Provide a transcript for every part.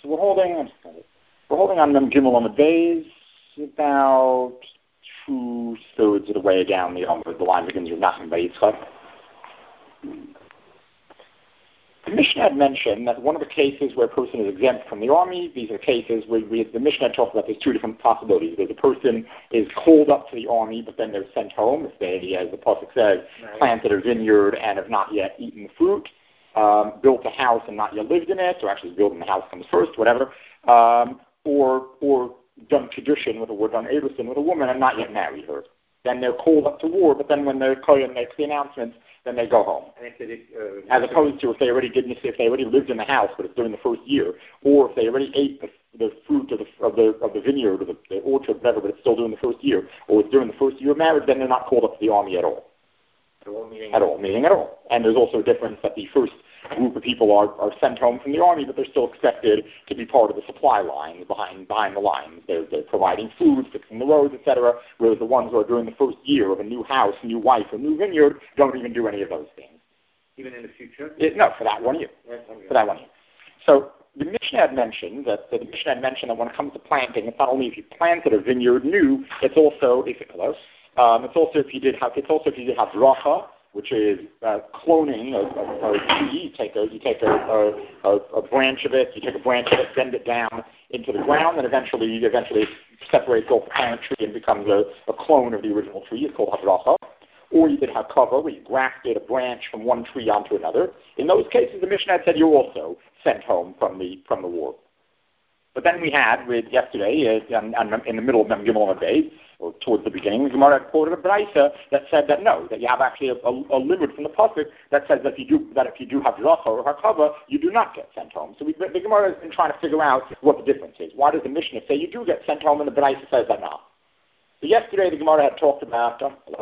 So we're holding on Mem Gimel on the days about 2/3 of the way down the Amud. The line begins with Nachman by Yitzchak. The Mishnah had mentioned that one of the cases where a person is exempt from the army, these are cases where the Mishnah had talked about there's two different possibilities. There's a person is called up to the army, but then they're sent home, if they, as the Pasuk says, planted a vineyard and have not yet eaten the fruit, built a house and not yet lived in it, or actually building the house comes first, whatever, or done tradition with Eberson with a woman and not yet married her. Then they're called up to war, but then when the Kohen makes the announcement, then they go home. As opposed to if they already lived in the house, but it's during the first year, or if they already ate the fruit of the vineyard or the orchard, whatever, but it's still during the first year, or it's during the first year of marriage, then they're not called up to the army at all. At all. And there's also a difference that the first group of people are sent home from the army, but they're still expected to be part of the supply line behind the lines. They're providing food, fixing the roads, etc., whereas the ones who are during the first year of a new house, new wife, or new vineyard don't even do any of those things. Even in the future? No, for that 1 year. For that 1 year. So the Mishnah had mentioned that when it comes to planting, it's not only if you planted a vineyard new, it's also if you did havracha, which is cloning a tree. You take a branch of it, bend it down into the ground, and eventually it separates off the parent tree and becomes a clone of the original tree. It's called havracha. Or you did hakava, where you grafted a branch from one tree onto another. In those cases, the Mishnah had said you're also sent home from the war. But then we had, yesterday, in the middle of Mem Gimel Days, or towards the beginning, the Gemara quoted a Braisa that said that no, that you have actually a limit from the Pasuk that says that if you do have Racha or Hakava, you do not get sent home. So the Gemara has been trying to figure out what the difference is. Why does the Mishnah say you do get sent home and the Braisa says that no? So yesterday the Gemara had talked about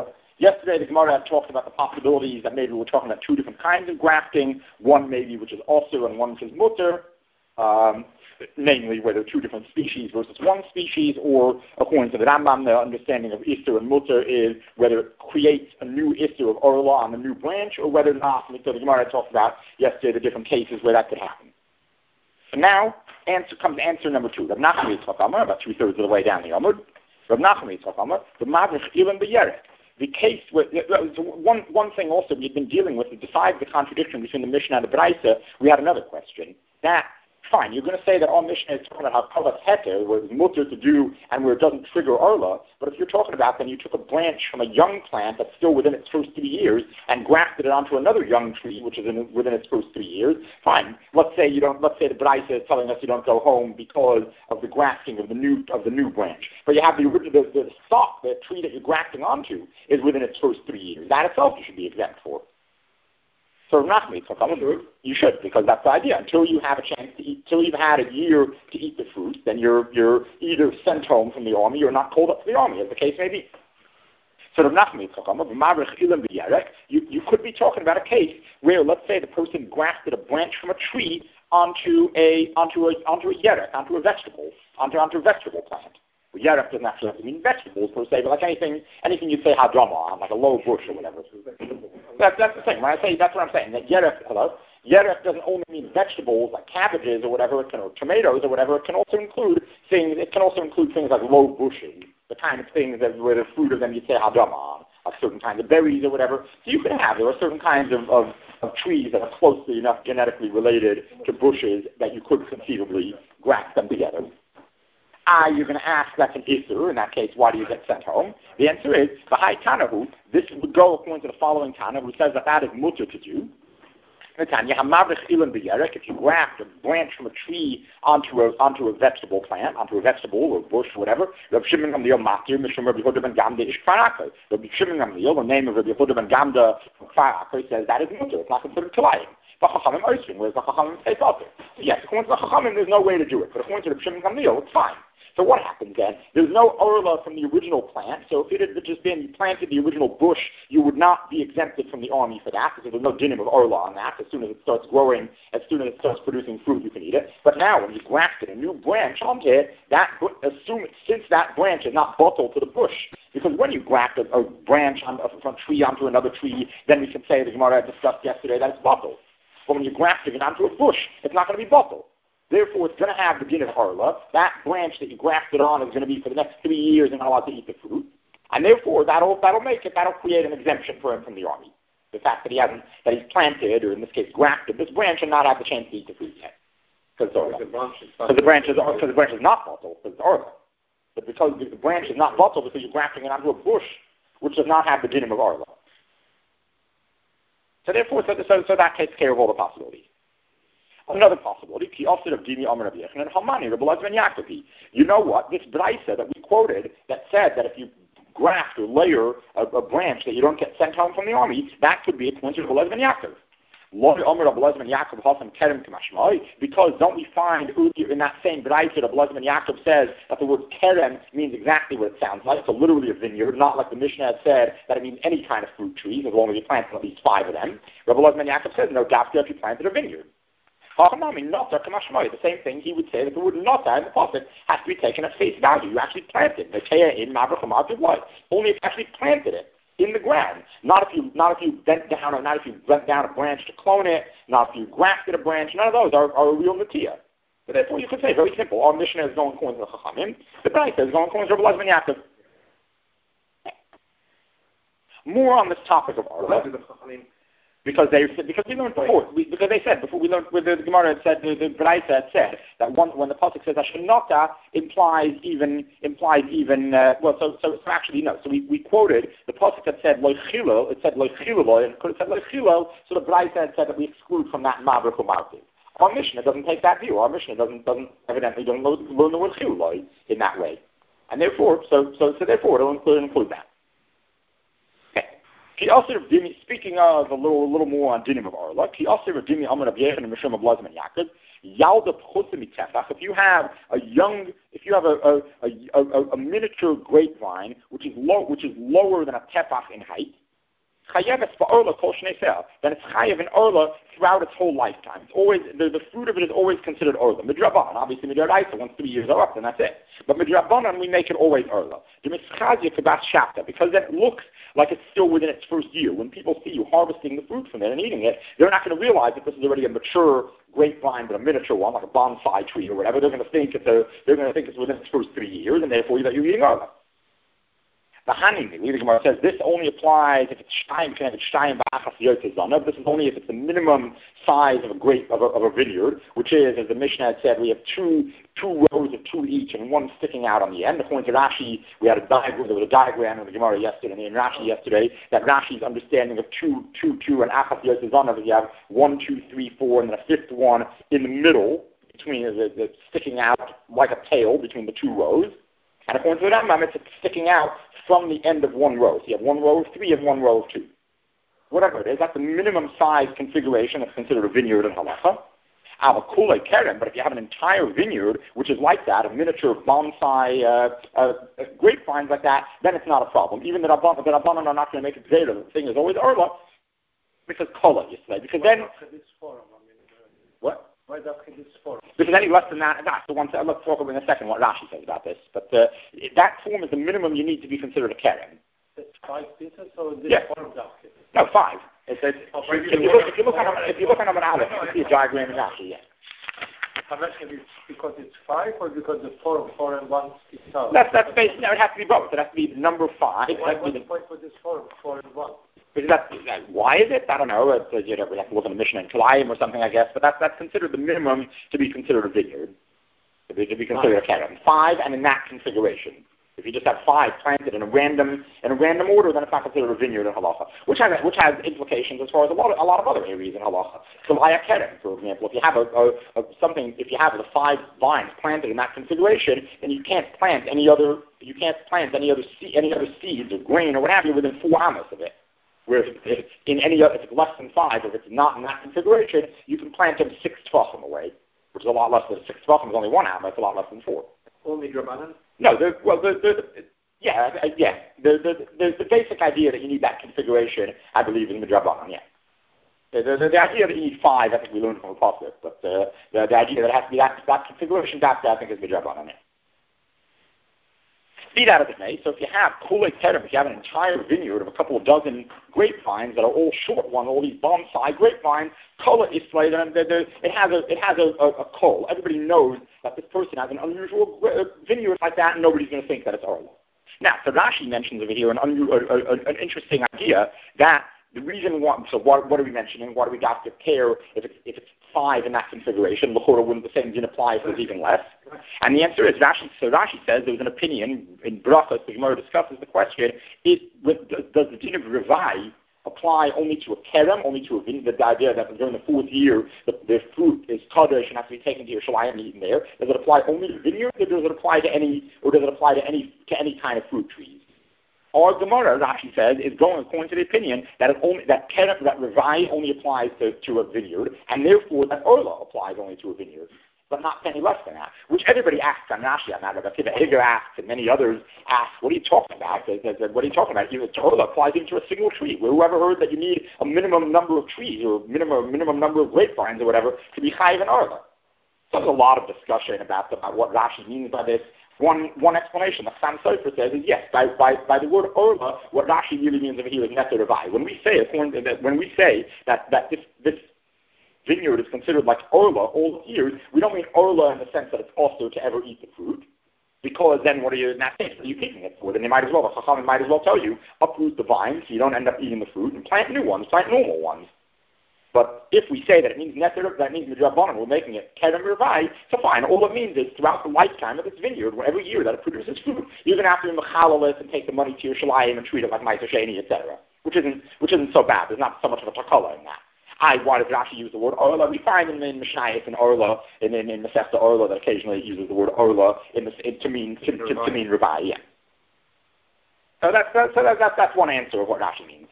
the possibilities that maybe we're talking about two different kinds of grafting, one maybe which is also and one which is mutter. Namely, whether two different species versus one species, or according to the Rambam, the understanding of Isser and Mutter is whether it creates a new Isser of Orla on the new branch, or whether not. And so the Gemara talked about yesterday the different cases where that could happen. So now, comes answer number 2. Rav Nachman Yitzchak Amar, about 2/3 of the way down the Amud. Rav Nachman Yitzchak Amar, the Madrich Ilan B'Yerek. The case where one thing also we've been dealing with, besides the contradiction between the Mishnah and the Braisa, we had another question. Fine, you're going to say that all Mishnah is talking about how Kavas Heter, where it's mutter to do and where it doesn't trigger Arla, but if you're talking about then you took a branch from a young plant that's still within its first 3 years and grafted it onto another young tree which is within its first 3 years, fine. Let's say the Braisa is telling us you don't go home because of the grafting of the new branch. But you have the stock, the tree that you're grafting onto is within its first 3 years. That itself you should be exempt for. So you should, because that's the idea. Until you have a chance to eat, until you've had a year to eat the fruit, then you're either sent home from the army or not called up to the army, as the case may be. So you could be talking about a case where, let's say, the person grafted a branch from a tree onto a yerek, onto a vegetable plant. Well, yerek doesn't actually have to mean vegetables per se, but like anything you'd say hadrama on, like a low bush or whatever. That's the thing. When I say, that's what I'm saying. That yerek doesn't only mean vegetables like cabbages or whatever, or tomatoes or whatever. It can also include things like low bushes, the kind of things that where the fruit of them you'd say hadrama on, like certain kinds of berries or whatever. So there are certain kinds of trees that are closely enough genetically related to bushes that you could conceivably graft them together. You're going to ask, that's an Isser. In that case, why do you get sent home? The answer is, the High Tanahu, this would go according to the following Tana, who says that is mutter to do. If you graft a branch from a tree onto a vegetable plant, onto a vegetable or bush or whatever, Rabbi Shimon Gamliel Matir, Mishum Rabbi Yehuda ben Gamda Ish Kfar Akai. Rabbi Shimon Gamliel, the name of Rabbi Yehuda ben Gamda from Kfar Akai, says that is mutter. It's not considered Kilayim. But Chachamim Oisrin, whereas the Chachamim say Potter. So yes, according to the Chachamim, there's no way to do it. But according to Rabbi Shimon Gamliel, it's fine. So what happens then? There's no orla from the original plant, so if it had just been, you planted the original bush, you would not be exempted from the army for that, because there's no dinim of orla on that. As soon as it starts growing, as soon as it starts producing fruit, you can eat it. But now, when you grafted a new branch onto it, since that branch is not bottled to the bush, because when you graft a branch from a tree onto another tree, then we can say, the Gemara discussed yesterday, that it's bottled. But when you're grafting it onto a bush, it's not going to be bottled. Therefore, it's going to have the din of Arla. That branch that you grafted on is going to be for the next 3 years and not allowed to eat the fruit. And therefore, that'll create an exemption for him from the army. The fact that he's planted, or in this case grafted, this branch and not have the chance to eat the fruit yet. Because the branch is not bottle, because it's Arla. But because the branch is not bottle, because you're grafting it onto a bush, which does not have the din of Arla. So therefore, so that takes care of all the possibilities. Another possibility, ki also of Dimi Amar Rabbi Yochanan and Hamani, Rabbi Elazar ben Yaakov. You know what? This brisa that we quoted that said that if you graft or layer a branch that you don't get sent home from the army, that could be a coincidence of Rabbi Elazar ben Yaakov. Because don't we find in that same brisa that Rabbi Elazar ben Yaakov says that the word kerem means exactly what it sounds like, so literally a vineyard, not like the Mishnah had said that it means any kind of fruit trees as long as you planted at least 5 of them. Rabbi Elazar ben Yaakov says no, dafka if you planted a vineyard. The same thing he would say that the word nota in the pasuk has to be taken at face value. You actually planted only if you actually planted it in the ground. Not if you bent down a branch to clone it, not if you grafted a branch. None of those are a real natia. But therefore you could say very simple. Our Mishnah is going according to the Chachamim. The Brisa is going according to Rabbi Elazar ben Yaakov. More on this topic of Arla. Because we learned before. Because they said before we learned with the Gemara had said the Brisa had said that when the pasuk says Hashanota implies even so actually no. So we quoted the pasuk that said Lo Chilo, it said Lo Chilo, and could have said Lo Chilo. So the Brisa had said that we exclude from that Mavrich or Martiv. Our Mishnah doesn't take that view. Our Mishnah doesn't evidently learn the word Chilo in that way, and therefore therefore it'll include that. Speaking of a little more on dinim of Arla, if you have a miniature grapevine which is lower than a tefach in height, then it's chayev in Arla throughout its whole lifetime. It's always the fruit of it is always considered Arla. Midrabanan, obviously Midrabanan, once 3 years are up, then that's it. But Midrabanan, we make it always Arla. Because then it looks like it's still within its first year. When people see you harvesting the fruit from it and eating it, they're not going to realize that this is already a mature grapevine, but a miniature one, like a bonsai tree or whatever. They're going to think it's within its first 3 years, and therefore that you're eating Arla. The Hanimi, the Gemara says this only applies if it's shtayim b'achas yotzei zanav. This is only if it's the minimum size of a vineyard, which is, as the Mishnah had said, we have two rows of 2 each and one sticking out on the end. According to Rashi, there was a diagram in the Gemara yesterday, in Rashi yesterday, that Rashi's understanding of two and achas yotzei zanav is you have 1, 2, 3, 4, and then a fifth one in the middle between the sticking out like a tail between the 2 rows. And according to the Rambam, it's sticking out from the end of 1 row. So you have 1 row of 3 and 1 row of 2. Whatever it is, that's the minimum size configuration that's considered a vineyard in halacha. Avakule kerem, but if you have an entire vineyard, which is like that, a miniature bonsai grapevines like that, then it's not a problem. Even the Rabbanan are not going to make it greater. The thing is always Arla, because kola, you say. Because then... What? Because any less than that, that's the one. Let's talk about in a second what Rashi says about this. But that form is the minimum you need to be considered a keren. It's 5 pieces, or this form? No, 5. If you look on an Aleph, you can see a diagram in Rashi. Yeah. I'm asking because it's 5, or because the 4 and 1 is out? That's basically. No, it has to be both. It has to be the number 5. What's the point for this 4 and 1? Why is it? I don't know. We have to look in the Mishnah in Kalayim or something, I guess. But that's considered the minimum to be considered a vineyard, to be considered a keren. 5, and in that configuration. If you just have 5 planted in a random order, then it's not considered a vineyard in halacha, which has implications as far as a lot of other areas in halacha. So keren, for example, if you have if you have the 5 vines planted in that configuration, then you can't plant any other seeds or grain or what have you within 4 amos of it. Whereas if it's less than 5, if it's not in that configuration, you can plant them 6 tefachim away, which is a lot less than 6 tefachim is only 1 amma. It's a lot less than 4. Only Drabanan? No, the basic idea that you need that configuration, I believe, in the Drabanan. Yeah. The idea that you need 5, I think we learned from the pasuk, but the idea that it has to be that configuration, that I think is the Drabanan. Yeah. Be that as it may, so if you have kulei terem, if you have an entire vineyard of a couple of dozen grapevines that are all short ones, all these bonsai grapevines, kula islay, it has a kol. Everybody knows that this person has an unusual vineyard like that, and nobody's going to think that it's Arla. Now, so Rashi mentions over here an interesting idea that the reason why, so what are we mentioning? Why do we got to care if it's 5 in that configuration? L'chora wouldn't the same didn't apply if it was even less? And the answer is Rashi says there's an opinion in Brachos, the Gemara discusses the question, does the din of Revai apply only to a kerem, only to a vineyard? The idea that during the 4th year the fruit is kadosh and has to be taken to Yerushalayim and eaten there. Does it apply only to vineyards, or does it apply to any kind of fruit trees? Our Gemara, Rashi says, is going according to the opinion that that Revai only applies to a vineyard, and therefore that Orla applies only to a vineyard, but not any less than that. Which everybody asks on Rashi on that. Rabbi Hager asks, and many others ask, what are you talking about? What are you talking about? Orla applies even to a single tree. Whoever heard that you need a minimum number of trees or minimum number of grapevines or whatever to be chayiv in Orla? So there's a lot of discussion about what Rashi means by this. One explanation, the Chassam Sofer says, is yes, by the word Orla, what Rashi really means over here is Neter Revai. When we say that this vineyard is considered like Orla all the years, we don't mean Orla in the sense that it's also to ever eat the fruit, because then what are you in that case? What are you keeping it for? Then the Chachamim might as well tell you, uproot the vines so you don't end up eating the fruit, and plant new ones, plant normal ones. But if we say that it means Neter, that means Midrabanan, we're making it Kerem Revai, so fine. All it means is throughout the lifetime of this vineyard, every year that it produces fruit, you're going to have to mechalalis and take the money to your shalayim and treat it like Meiser Sheni, etc. Which isn't so bad. There's not so much of a takala in that. Why does Rashi use the word Orla? We find in Mishnayos and Orla, in Masechta Orla, that occasionally it uses the word Orla to mean Revai. Yeah. So that's one answer of what Rashi means.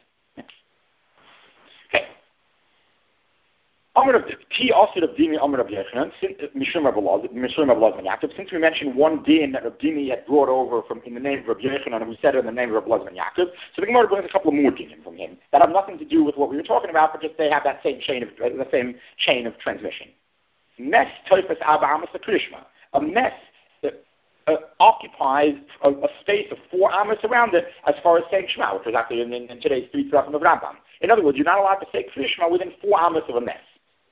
Since we mentioned one din that Rabdini had brought over from in the name of Rabbi Yochanan, who said it in the name of Rabbi Lozman Yaakov, so the Gemara brings a couple of more dinim from him that have nothing to do with what we were talking about, but just they have that same chain of transmission. Mes toifas Abba Amos Krishma. A mess occupies a space of 4 amos around it, as far as saying Shema, which is actually in today's 3 Tzrachim of Rambam. In other words, you're not allowed to say Krishma within 4 amos of a mess.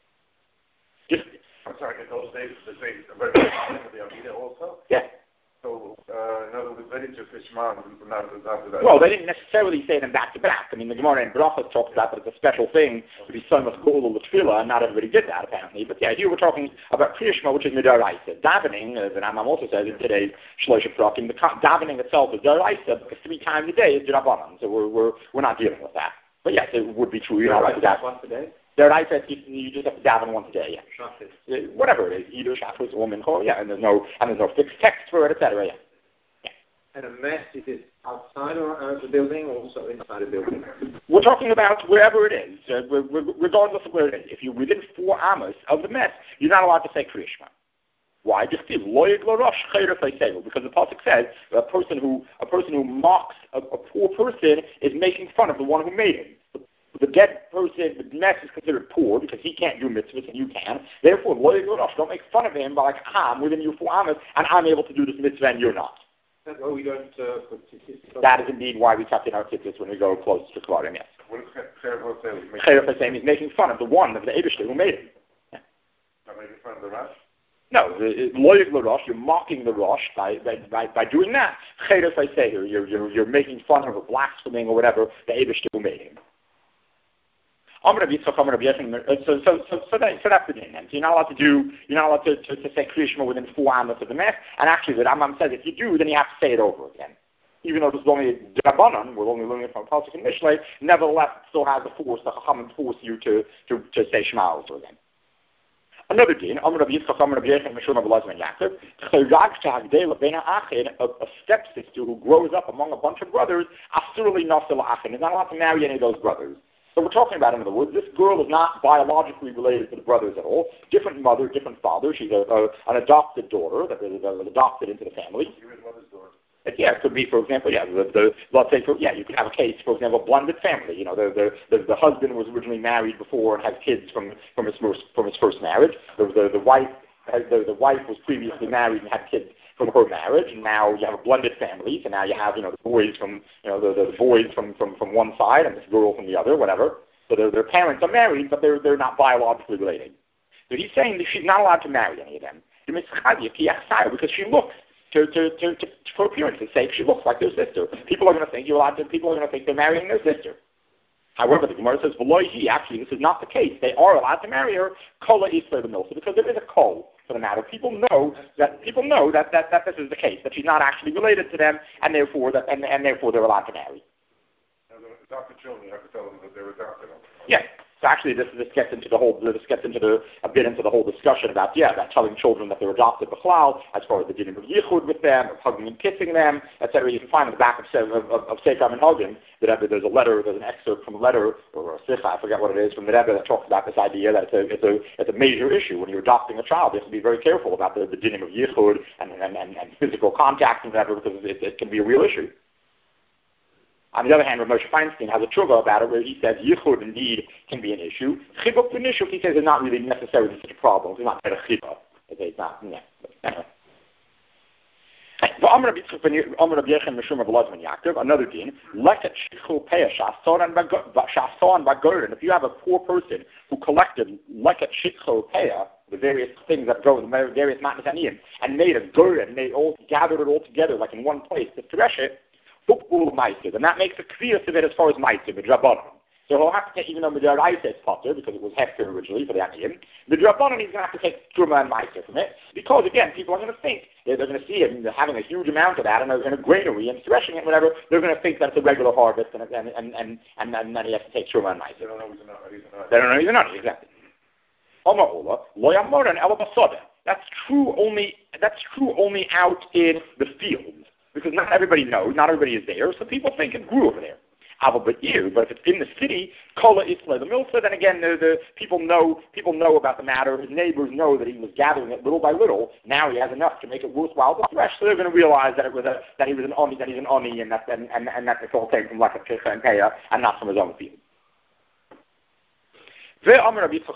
I'm sorry, in those days, the very beginning of the Amida also? Yeah. So, in other words, they didn't just say Shema after that. Well, they didn't necessarily say them back to back. I mean, the Gemara in Brachos talks about that it's a special thing to be son of Golu L'Tfila, and not everybody did that, apparently. But yeah, here we're talking about Kriyashma, which is Midaraisa. Davening, as the Rambam also says in today's Shlosh Prakim, the davening itself is Daraisa, because 3 times a day is Dirabanan, so we're not dealing with that. But yes, it would be true. You're not allowed to daven once a day. Deraisa, you just have to daven once a day. Yeah. Whatever it is, either Shabbos or Mincha. Yeah, and there's no fixed text for it, etc. Yeah. And a mess, is it outside or the building, or also inside the building? We're talking about wherever it is, regardless of where it is. If you're within 4 amos of the mess, you're not allowed to say Kriyashma. Why? Just because the pasuk says a person who mocks a poor person is making fun of the one who made him. The dead person, the mess is considered poor because he can't do mitzvahs and you can. Therefore, don't make fun of him by I'm within your 4 amos and I'm able to do this mitzvah and you're not. That's why we don't put tzitzis. That is indeed why we tuck in our tzitzis when we go close to Kvarim, yes. What is Cheref Cheref Hashem is making fun of the one of the Eibishter who made him. Yeah. Not making fun of the Rosh? No, Loyeg LaRosh, you're mocking the Rosh by doing that. Cheref Hashem, you're making fun of or blaspheming or whatever the Eibishter who made him. So that's the din. So you're not allowed to say Kriyashma within 4 amos of the mess. And actually, the Rambam says if you do, then you have to say it over again. Even though this is only Drabanan, we're only learning it from Pasuk and Mishlei, nevertheless, it still has the force. The Chachamim force you to say Shema over again. Another din, a stepsister who grows up among a bunch of brothers, is not allowed to marry any of those brothers. So we're talking about, in other words, this girl is not biologically related to the brothers at all. Different mother, different father. She's an adopted daughter that was adopted into the family. Yeah, it could be, for example, let's say, you could have a case, for example, blended family. The husband was originally married before and has kids from his first marriage. The wife was previously married and had from her marriage, and now you have a blended family, so now you have, the boys from, the boys from one side and this girl from the other, whatever. So their parents are married, but they're not biologically related. So he's saying that she's not allowed to marry any of them. Because she looks, for appearance's sake, she looks like their sister. People are going to think they're marrying their sister. However, the Gemara says, actually, this is not the case. They are allowed to marry her, kola isla the milsa, because there is a kol for the matter. People know that this is the case, that she's not actually related to them, and therefore they're allowed to marry. Now, the adopted children, you have to tell them that they're adopted. Yes. So actually, this gets into a bit into the whole discussion about telling children that they're adopted b'chlal, as far as the dinim of yichud with them, of hugging and kissing them, etc. You can find in the back of Sefer Menhagim that there's an excerpt from a letter or a sikha, I forget what it is, from the Rebbe that talks about this idea that it's a major issue when you're adopting a child. You have to be very careful about the dinim of yichud and physical contact and whatever, because it can be a real issue. On the other hand, Rav Moshe Feinstein has a tshuva about it where he says yichud indeed can be an issue. Chibuk b'nishuk, he says, is not really necessarily such a problem. It's not a chibah. It's not, yeah. Another din, leket shichu peah shason bagorin. If you have a poor person who collected leket shichu peah, the various things that go, the various matnas aniyim, and made a gorin, and they all gathered it all together like in one place to thresh it, and that makes a clear of it as far as ma'aser, midrabanan. So he'll have to take, even though midaraisa is potter, because it was hefker originally for the aniyim, midrabanan he's going to have to take truma and ma'aser from it, because again, people are going to think, they're going to see him having a huge amount of that, and they're in a granary and threshing it, whatever, they're going to think that it's a regular harvest, and then he has to take truma and ma'aser. They don't know he's a nani, exactly. That's true only out in the fields. Because not everybody knows, not everybody is there, so people think it grew over there. But if it's in the city, kola isla the milsa, then again the people know about the matter. His neighbors know that he was gathering it little by little. Now he has enough to make it worthwhile to thresh, so they're going to realize that that he's an oni, and that this all came from leket shichu and peah and not from his own field. A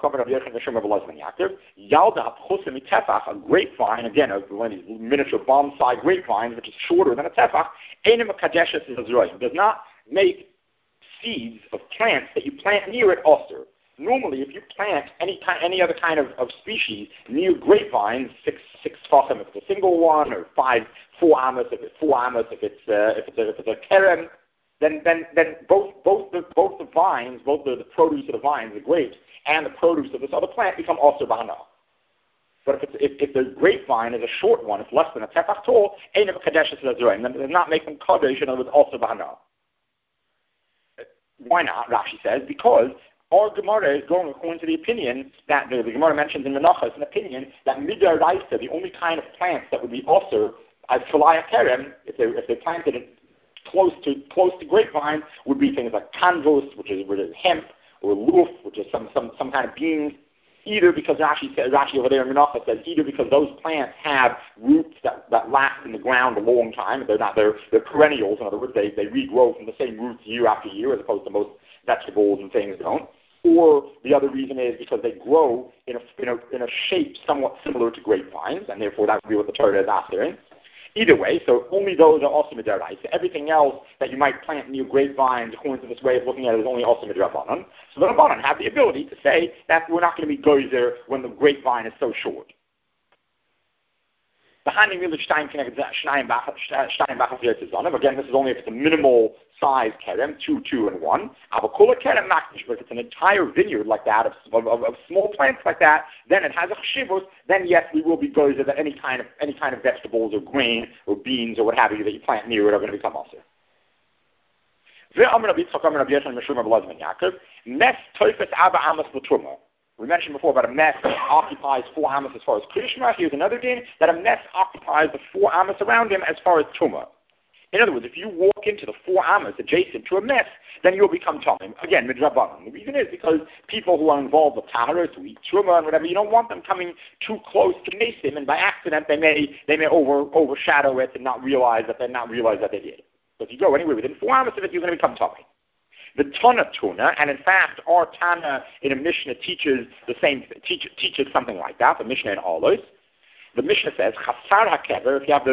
grapevine, again, one of these miniature bonsai grapevines, which is shorter than a tefach, does not make seeds of plants that you plant near it also. Normally, if you plant any other kind of species near grapevines, six tefachim if it's a single one, or 4 amos if it's 4 amos if it's a kerem, then both the vines, both the produce of the vines, the grapes, and the produce of this other plant become also bahana. But if the grapevine is a short one, it's less than a tefach tall, ein of kadesh then it does not make them kadesh, and it was also bahana. Why not? Rashi says, because our Gemara is going according to the opinion that the Gemara mentions in Menachos, an opinion that midaraisa, the only kind of plants that would be also as kalaya kerem, if they planted it close to grapevine, would be things like canvus, which is hemp, or luf, which is some kind of beans. Either because Rashi over there in Menachos says either because those plants have roots that last in the ground a long time, they're perennials. In other words, they regrow from the same roots year after year, as opposed to most vegetables and things don't. Or the other reason is because they grow in a shape somewhat similar to grapevines, and therefore that would be what the Torah is after. Either way, so only those are also midaraisa. Everything else that you might plant near grapevines, according to this way of looking at it, is only also midrabanan. So the Rabbanan have the ability to say that we're not going to be gozer when the grapevine is so short. Again, this is only if it's a minimal size kerem, 2, and 1. But if it's an entire vineyard like that, of small plants like that, then it has a cheshivos. Then yes, we will be gozer that any kind of vegetables or grain or beans or what have you that you plant near it are going to become also. We mentioned before about a mess that occupies 4 amos as far as Krishma. Here's another din, that a mess occupies the 4 amos around him as far as Tumah. In other words, if you walk into the 4 amos adjacent to a mess, then you'll become Tomim. Again, midrabanan. The reason is because people who are involved with Taharos, who eat Truma and whatever, you don't want them coming too close to Mesim, and by accident they may overshadow it and not realize that they did. So if you go anywhere within 4 amos of it, you're going to become Tomim. The Tana Tuna, and in fact, our Tana in a Mishnah teaches something like that, the Mishnah in Olos, the Mishnah says, Chasar HaKever, if you have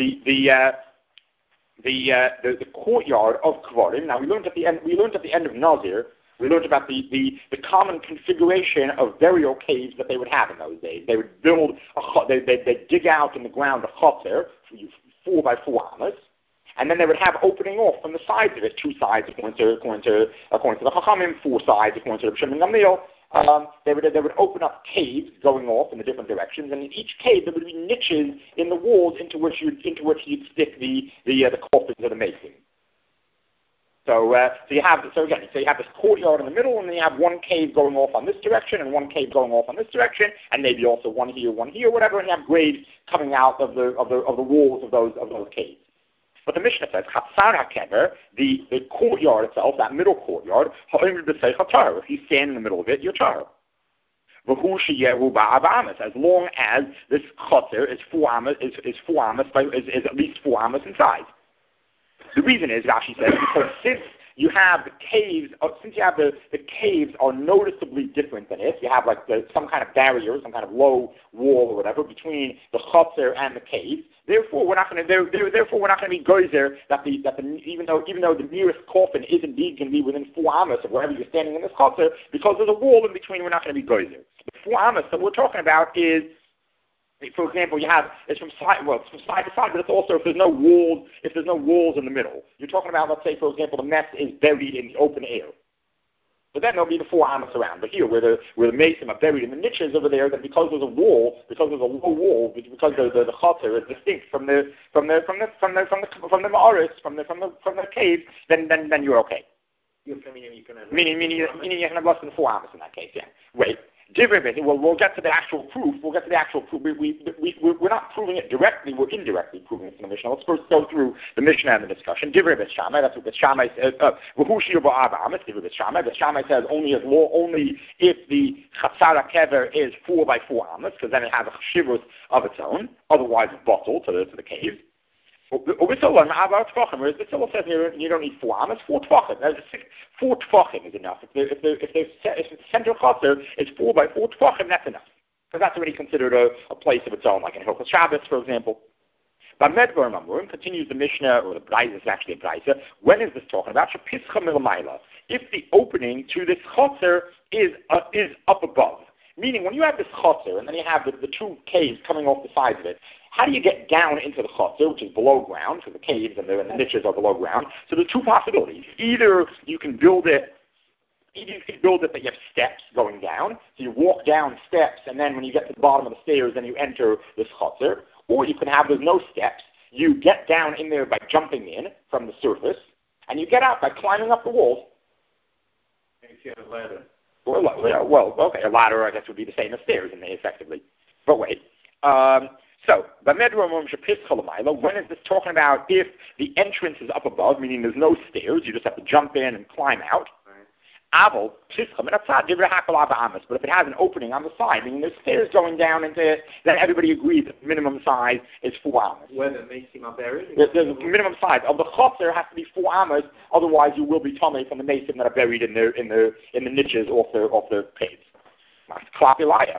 the courtyard of Kvarim. Now we learned at the end of Nazir, we learned about the common configuration of burial caves that they would have in those days. They would build they'd dig out in the ground a chotzer, 4 by 4 amas, and then they would have opening off from the sides of it, 2 sides according to the Chachamim, 4 sides according to the Shimon Gamliel. They would open up caves going off in the different directions, and in each cave there would be niches in the walls into which you'd stick the coffins of the mason. So you have this courtyard in the middle, and then you have one cave going off on this direction, and one cave going off on this direction, and maybe also one here, whatever, and you have graves coming out of the walls of those caves. But the Mishnah says, Chatzar HaKever, the courtyard itself, that middle courtyard, if you stand in the middle of it, you're tar. As long as this chotzer is 4 amas, is at least 4 amas in size. The reason is, Rashi says, because since you have the caves, the caves are noticeably different than it. You have like some kind of barrier, some kind of low wall or whatever between the chotzer and the caves. Therefore, we're not going to be gozer that even though the nearest coffin is indeed going to be within 4 amas of wherever you're standing in this chotzer, because there's a wall in between, we're not going to be gozer. The 4 amas that we're talking about is, for example, it's from side to side, but it's also if there's no walls in the middle. You're talking about, let's say, for example, the mess is buried in the open air. But then there'll be the 4 amas around. But here, where the mason are buried in the niches over there, then because there's a low wall, because the chotzer is distinct from the ma'aris, from the cave, then you're okay. Meaning you can have less than 4 amas in that case. Yeah. Wait. We'll get to the actual proof. We're not proving it directly. We're indirectly proving it from the Mishnah. Let's first go through the Mishnah and the discussion. Divrei Beit Shammai. That's what Beit Shammai says. Beit Shammai says only if the Chatzar HaKever is 4 by 4 amas, because then it has a shivus of its own. Otherwise, it's bottled to the cave. Whereas the Tzilla says you don't need 4 amas, 4 tvachim. 4 tvachim is enough. If the center chotzer is 4 by 4 tvachim, that's enough. Because that's already considered a place of its own, like in Hilchos Shabbos, for example. But Medvarim Amurim continues the Mishnah, or the Braisa is actually a Braisa. When is this talking about? Shepischa milmayla. If the opening to this chotzer is up above. Meaning, when you have this chotzer, and then you have the 2 caves coming off the sides of it, how do you get down into the chotzer, which is below ground, because the caves and the niches are below ground? So there's 2 possibilities. Either you can build it that you have steps going down, so you walk down steps, and then when you get to the bottom of the stairs, then you enter this chotzer. Or you can have there's no steps. You get down in there by jumping in from the surface, and you get out by climbing up the walls. And if you have a ladder. A ladder, I guess, would be the same as stairs, effectively. But wait. So, when is this talking about if the entrance is up above, meaning there's no stairs, you just have to jump in and climb out? But if it has an opening on the side, meaning there's stairs going down into it, then everybody agrees that the minimum size is 4 amas. Where the mason are buried? The minimum size of the chotzer has to be 4 amas, otherwise you will be tummy from the mason that are buried in the niches off the caves. Klapilaya.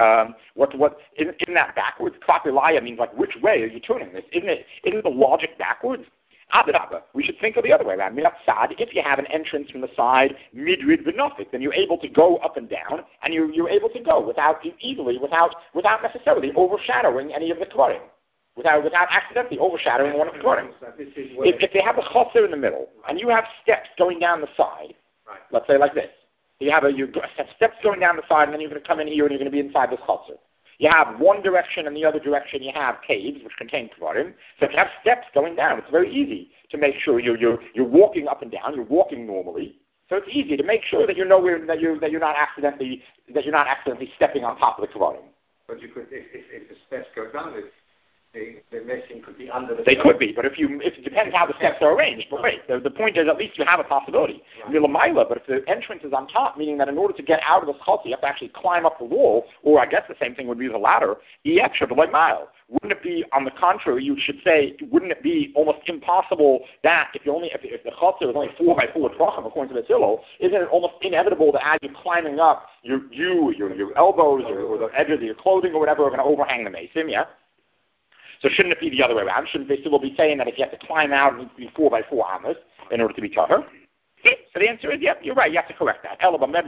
Isn't that backwards? Klapilaya means like which way are you turning this? Isn't the logic backwards? Adarabba. We should think of the other way around. Milatzad, if you have an entrance from the side, midrid v'nofik, then you're able to go up and down, and you're able to go without necessarily overshadowing any of the kvarim, without accidentally overshadowing one of the kvarim. If they have a chotzer in the middle, and you have steps going down the side, let's say like this, you have steps going down the side, and then you're going to come in here, and you're going to be inside this chotzer. You have one direction, and the other direction you have caves, which contain kvarim. So if you have steps going down, it's very easy to make sure you're walking up and down. You're walking normally, so it's easy to make sure that you're nowhere that you're not accidentally stepping on top of the kvarim. But you could, if the steps go down, the messing could be under the They could be, but if it depends how the steps are arranged. But wait, the point is at least you have a possibility. Right. But if the entrance is on top, meaning that in order to get out of the chotzer, you have to actually climb up the wall, or I guess the same thing would be the ladder, wouldn't it be, on the contrary, you should say, wouldn't it be almost impossible that if the chotzer is only 4 by 4 tvachim, according to the Hillel, isn't it almost inevitable that as you're climbing up, your elbows or the edges of your clothing or whatever are going to overhang the mason, yeah? So shouldn't it be the other way around? Shouldn't they still be saying that if you have to climb out, it needs to be 4 by 4 amas in order to be tahor? So the answer is, yep, you're right. You have to correct that.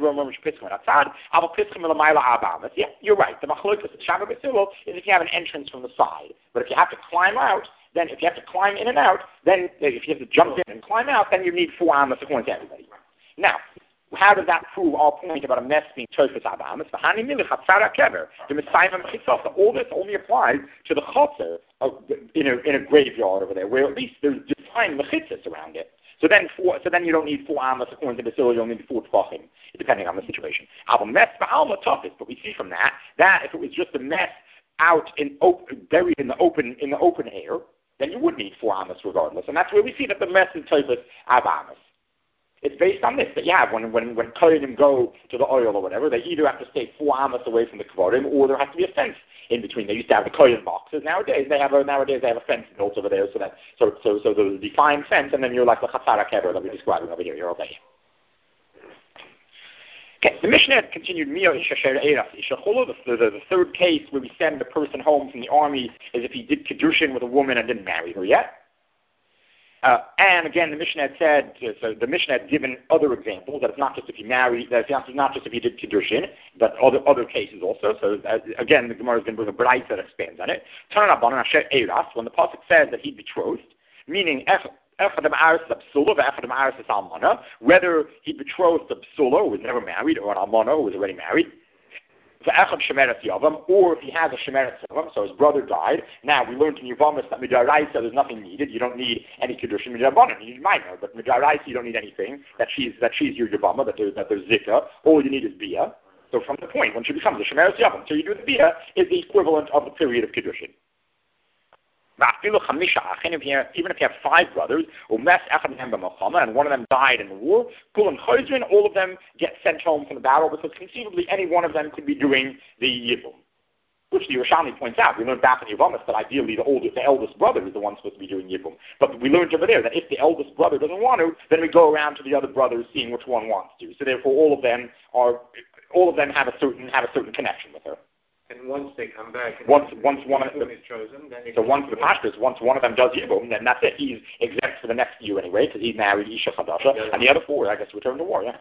Yeah, you're right. The machlokas of Shammai B'Tzilul is if you have an entrance from the side. But if you have to climb out, then if you have to climb in and out, then if you have to jump in and climb out, then you need 4 amas according to everybody. Now, how does that prove our point about a mess being tofes abamas? All this only applies to the chotzer in a graveyard over there, where at least there's defined mechitzas around it. So then you don't need 4 amas according to the Hillel, you'll need 4 tvachim, depending on the situation. But we see from that if it was just a mess out buried in the open air, then you would need 4 amas regardless. And that's where we see that the mess is tofes abamas. It's based on this, that when kohenim go to the oil or whatever, they either have to stay 4 amas away from the kvarim, or there has to be a fence in between. They used to have the kohen boxes. Nowadays they have a fence built over there, so there's a defined fence, and then you're like the chatzar kever that we're describing over here. You're okay. Okay, the Mishnah continued. The third case where we send a person home from the army is if he did kedushin with a woman and didn't marry her yet. And again, the Mishnah had said, so the Mishnah had given other examples, that it's not just if you marry, that it's not just if you did Kiddushin, but other cases also. So again, the Gemara is going to bring a brayta that expands on it. When the pasuk says that he betrothed, meaning whether he betrothed a psula who was never married, or an almana who was already married, or if he has a shemeret yavam, so his brother died. Now we learned in Yavamis that midaraisa there's nothing needed. You don't need any kedushin midrabanan. You need minor, but midaraisa you don't need anything. That she's your yavama, that there's zikah. All you need is bia. So from the point when she becomes a shemeret yavam, so you do the bia is the equivalent of the period of kedushin. Even if you have 5 brothers, and one of them died in the war, all of them get sent home from the battle, because conceivably any one of them could be doing the yibum. Which the Yerushalmi points out. We learned back in Yavamis that ideally the eldest brother is the one supposed to be doing yibum. But we learned over there that if the eldest brother doesn't want to, then we go around to the other brothers seeing which one wants to. So therefore all of them have a certain connection with her. And once they come back, once one of them is chosen, then once one of them does yibum, then that's it. He's exempt for the next year anyway, because he's married Isha Chadasha, and the other 4, I guess, return to war. Yeah.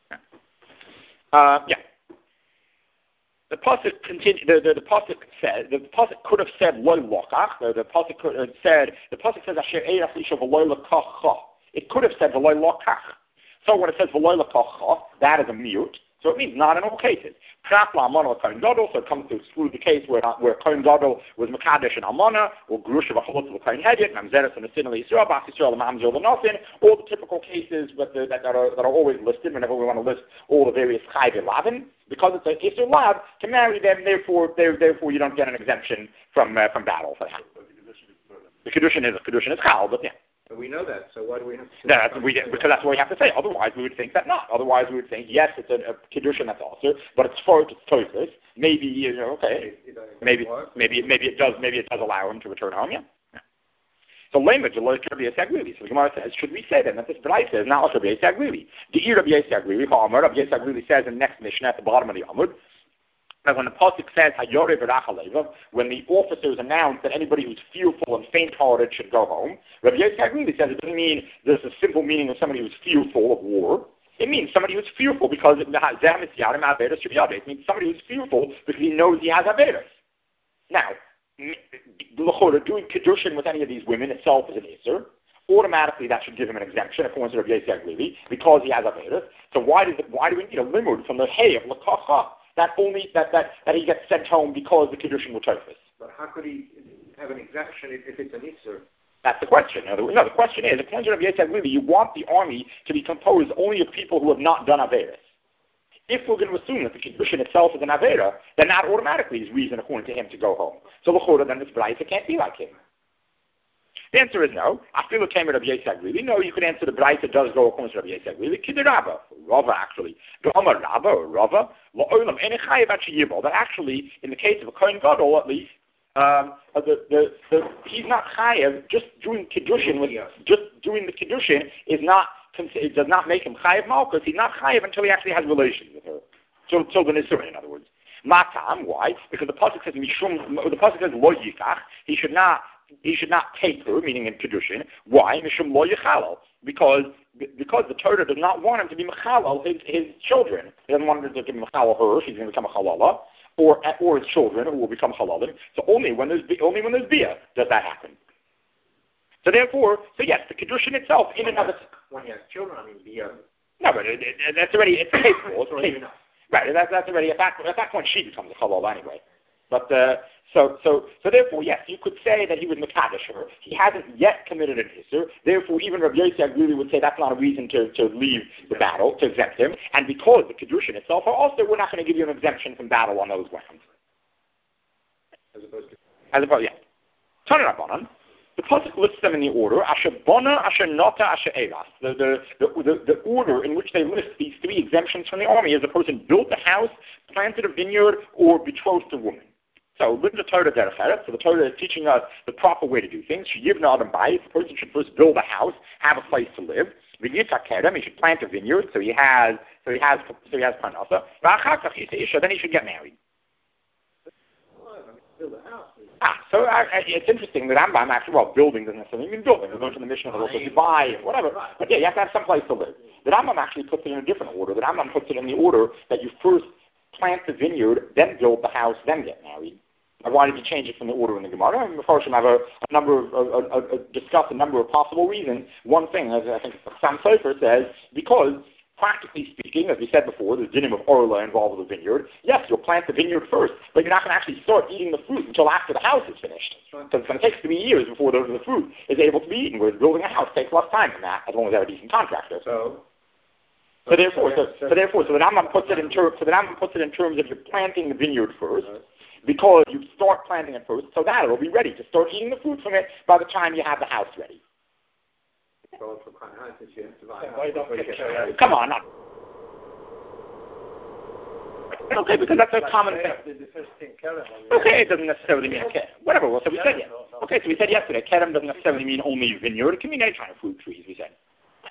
The pasuk continued. The pasuk said the pasuk could have said loy lokach. The pasuk could have said asher eirach isha v'loy lokach. It could have said v'loy lokach. So when it says v'loy lokach, that is a mute. So it means not in all cases. Prat la'amana l'kohen gadol, so it comes to exclude the case where kohen gadol was mekadesh and almana, or grusha v'chalot l'kohen hedyet, mamzeres and asin l'Yisrael, b'as Yisrael l'mamzer l'nosin, all the typical cases that are always listed whenever we want to list all the various chayv lavin, because it's an Isser Lav to marry them, therefore you don't get an exemption from battle for that. The kedushin is chal, but yeah. We know that, so why do we have to... Because that's what we have to say. Otherwise, we would think that not. Otherwise, we would think, yes, it's a kedushin that's also, but it's toisless. Maybe, okay. Maybe it does allow him to return home, yeah. So language, so the Gemara says, should we say then that this brayta is not Rabbi Yossi Haglili? The Rabbi Yossi Haglili, Rabbi Yossi Haglili says in the next Mishnah at the bottom of the Amud, that when the pasuk says Hayore v'rachalev, when the officers announce that anybody who's fearful and faint-hearted should go home, Rabbi Yossi Haglili says it doesn't mean there's a simple meaning of somebody who's fearful of war. It means somebody who's fearful because it means somebody who's fearful because he knows he has averos. Now, doing kedushin with any of these women itself is an isur. Automatically, that should give him an exemption according to Rabbi Yossi Haglili because he has averos. So why do we need a limud from the hay of l'kacha? That he gets sent home because the kedushin will tofes. But how could he have an exemption if it's an isur? That's the question. No, the question is, according to Rabbi Yossi Haglili, you want the army to be composed only of people who have not done averos. if we're going to assume that the Kiddushin itself is an Avera, then that automatically is reason, according to him, to go home. So l'chora, then this Braisa can't be like him. The answer is no. Afilu came with Rabbi Yitzchak really. No, you could answer the Braisa does go according to Rabbi Yitzchak really. Kiderabba, Rava actually. The Amar Rabba or Rava, la'olam enichayev achiyibol. That actually, in the case of a Kohen Gadol at least, he's not chayev. Just doing Kiddushin the Kiddushin is not. It does not make him chayev malchus. He's not chayev until he actually has relations with her. Till the Nisurin, in other words. Matam, why? Because the pasuk says the pasuk says lo yikach. He should not take her, meaning in Kiddushin. Why? Mishum lo yichalal. Because the Torah does not want him to be mechalal his children. He doesn't want him to be mechalal her. She's going to become a halala, or his children who will become halalim. So only when there's bia does that happen. So therefore, yes, the Kiddushin itself in and of itself. When he has children, bia. No, but that's already it's capable. Right, that's already at that point she becomes a halal anyway. But so therefore, yes, you could say that he was mekadosh her. He hasn't yet committed an isur. Therefore, even Rabbi Yosef really would say that's not a reason to leave the battle, to exempt him. And because the Kiddushin itself are also, we're not going to give you an exemption from battle on those grounds. As opposed, yeah. Turn it up on him. The pasuk lists them in the order: Asher Bona, Asher Nota, Asher Eras. The order in which they list these three exemptions from the army is a person built a house, planted a vineyard, or betrothed a woman. So, live the Torah derech eretz. So the Torah is teaching us the proper way to do things. Sheyivna adam bayis. The person should first build a house, have a place to live. V'yitzak kerem. He should plant a vineyard. So he has parnasa. V'achar kach yisei isha. Then he should get married. So it's interesting that Rambam actually, building doesn't necessarily mean building. We're going to the mission of the local to buy, whatever. But yeah, you have to have some place to live. The Rambam actually puts it in a different order. The Rambam puts it in the order that you first plant the vineyard, then build the house, then get married. Now, why did he change it from the order in the Gemara? And Mepharshim have discuss a number of possible reasons. One thing, as I think Sam Sofer says, because practically speaking, as we said before, the dinim of Orla involved with the vineyard. Yes, you'll plant the vineyard first, but you're not going to actually start eating the fruit until after the house is finished. Because it's going to take 3 years before the fruit is able to be eaten, whereas building a house takes less time than that, as long as they're a decent contractor. So therefore, the Rambam puts it in terms of you're planting the vineyard first, because you start planting it first, so that it'll be ready to start eating the fruit from it by the time you have the house ready. Come on. Okay, because that's a common thing. Okay, it doesn't necessarily mean whatever. Well, so we said yes. Okay, so we said yesterday, kerem doesn't necessarily mean only vineyard. It can mean any kind of fruit trees, we said.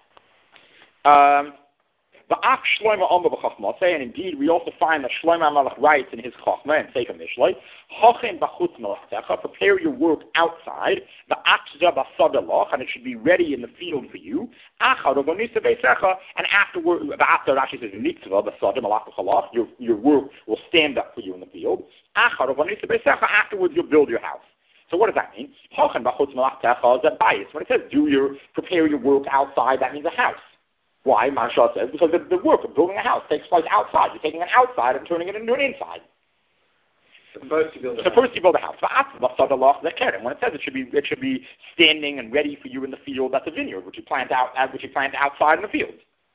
And indeed, we also find that Shlomo HaMelech writes in his Chachma and Sefer Mishlei, prepare your work outside, and it should be ready in the field for you. And afterward, Rashi says, your work will stand up for you in the field. Afterwards, you'll build your house. So what does that mean? When it says prepare your work outside, that means a house. Why? Maharsha says, because the work of building a house takes place outside. You're taking an outside and turning it into an inside. First you build a house. When it says it should be standing and ready for you in the field, that's a vineyard, which you plant outside in the field.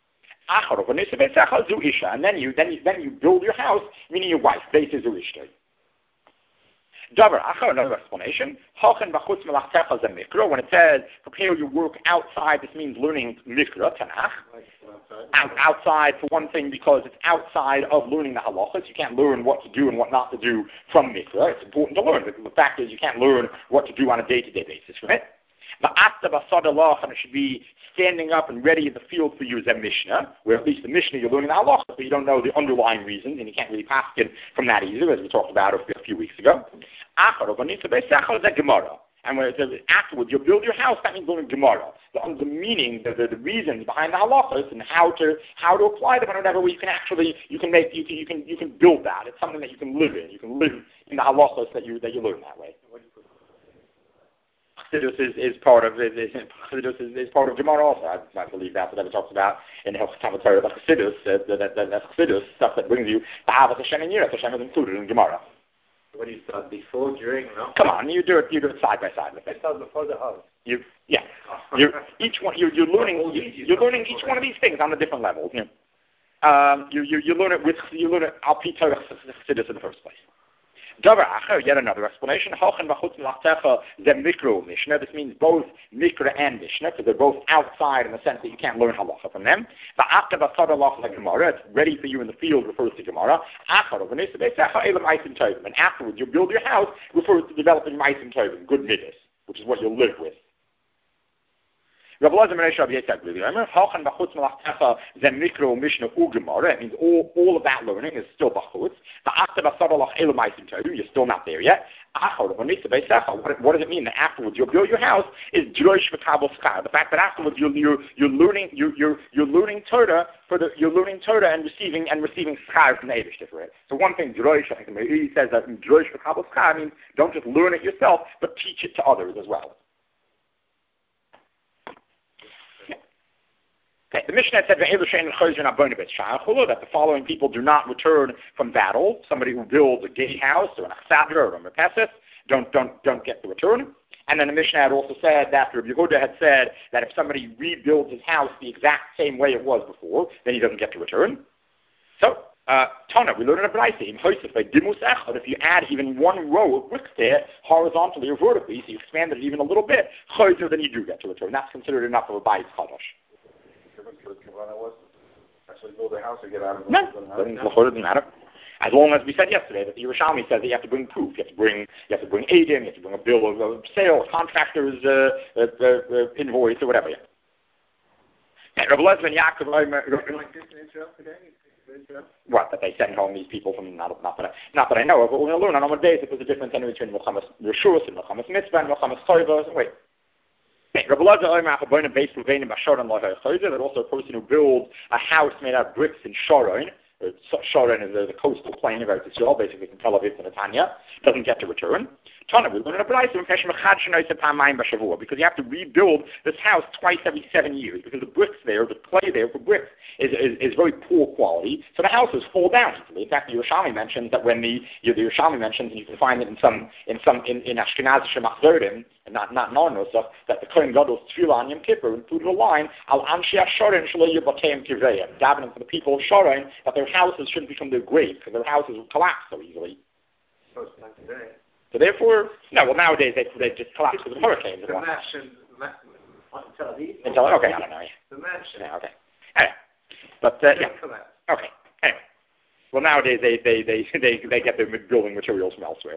And then you build your house, meaning your wife. Base is Urishtai. Another explanation. When it says prepare your work outside, this means learning Mikra, Tanakh. Outside, for one thing, because it's outside of learning the halachas. You can't learn what to do and what not to do from Mikra. It's important to learn, because the fact is you can't learn what to do on a day-to-day basis from it. And it should be standing up and ready in the field for you as a Mishnah, where at least the Mishnah you're learning the halacha, but you don't know the underlying reasons, and you can't really pass it from that either, as we talked about a few weeks ago. And when it says afterwards you'll build your house, that means learning Gemara. The meaning, the reasons behind the halachas and how to apply them in whatever way you can build that. It's something that you can live in. You can live in the halachas that you learn that way. Chassidus is part of Gemara also. I believe that's what it talks about in Hilchot Torah. That's Chassidus stuff that brings you the Ahavas Hashem and Yiras Hashem is included in Gemara. What do you start before, during? No. Come on, you do it side by side with it. I start before the house. You're learning each one of these things on a different level. Yeah. you learn it al pi Torah Chassidus in the first place. Davar acher, yet another explanation. Hochen v'chutz melachtecha ze mikro Mishnah. This means both Mikra and Mishnah, because they're both outside in the sense that you can't learn halacha from them. V'after b'sad halacha like Gemara, it's ready for you in the field, refers to Gemara. Acher v'nisa b'secha elam ma'asim tovim. And afterwards, you build your house, refers to developing ma'asim tovim, good midas, which is what you'll live with. It means all of that learning is still bachutz. You're still not there yet. What does it mean that afterwards you'll build your house? Is the fact that afterwards you're learning Torah you're learning Torah and receiving schar from the Eibishter for it. So one thing Drosh, I think he says that Drosh v'kabel schar means don't just learn it yourself, but teach it to others as well. Okay, the Mishnah said that the following people do not return from battle. Somebody who builds a gatehouse or an achsadra or a merpesis don't get the return. And then the Mishnah had also said that Rabbi Yehuda had said that if somebody rebuilds his house the exact same way it was before, then he doesn't get to return. So, Tana, we learned in a Braisa, if you add even one row of bricks there, horizontally or vertically, so you expand it even a little bit, then you do get to return. That's considered enough of a bayis chadash. Actually build a house and get out of it. Doesn't matter. As long as we said yesterday that the Yerushalmi says that you have to bring proof. You have to bring Eidim, you have to bring a bill of sale, contractor's invoice or whatever. Rabbi Lezer and Yaakov, like this in Israel today? What, that they send home these people from, not that I know of, but we're going to learn on our days if there's a difference between Milchamas Rishus and Milchamas Mitzvah and Milchamas Chayvah. Wait. That also a person who builds a house made out of bricks in Sharon. Sharon is the coastal plain of Eretz Yisrael, basically from Tel Aviv to Netanya, doesn't get to return. Because you have to rebuild this house twice every 7 years, because the bricks there, the clay there for bricks, is very poor quality, so the houses fall down easily. In fact, the Yerushalmi mentions that when the Yerushalmi mentions, and you can find it in Ashkenazi Shemachzorim, and not non-Nusach, that the Kohen Gadol's Tefillah on Yom Kippur included a line, Al Anshi HaShorin Shelo Yibateim Kivreim, davening for the people of Shorin that their houses shouldn't become their graves, because their houses will collapse so easily. So it's not today. So therefore, nowadays they just collapse because of hurricanes. The mansion in Tel Aviv. Okay, I don't know. The mansion. Yeah, okay. Anyway, but yeah. Okay. Anyway, well nowadays they get their building materials from elsewhere.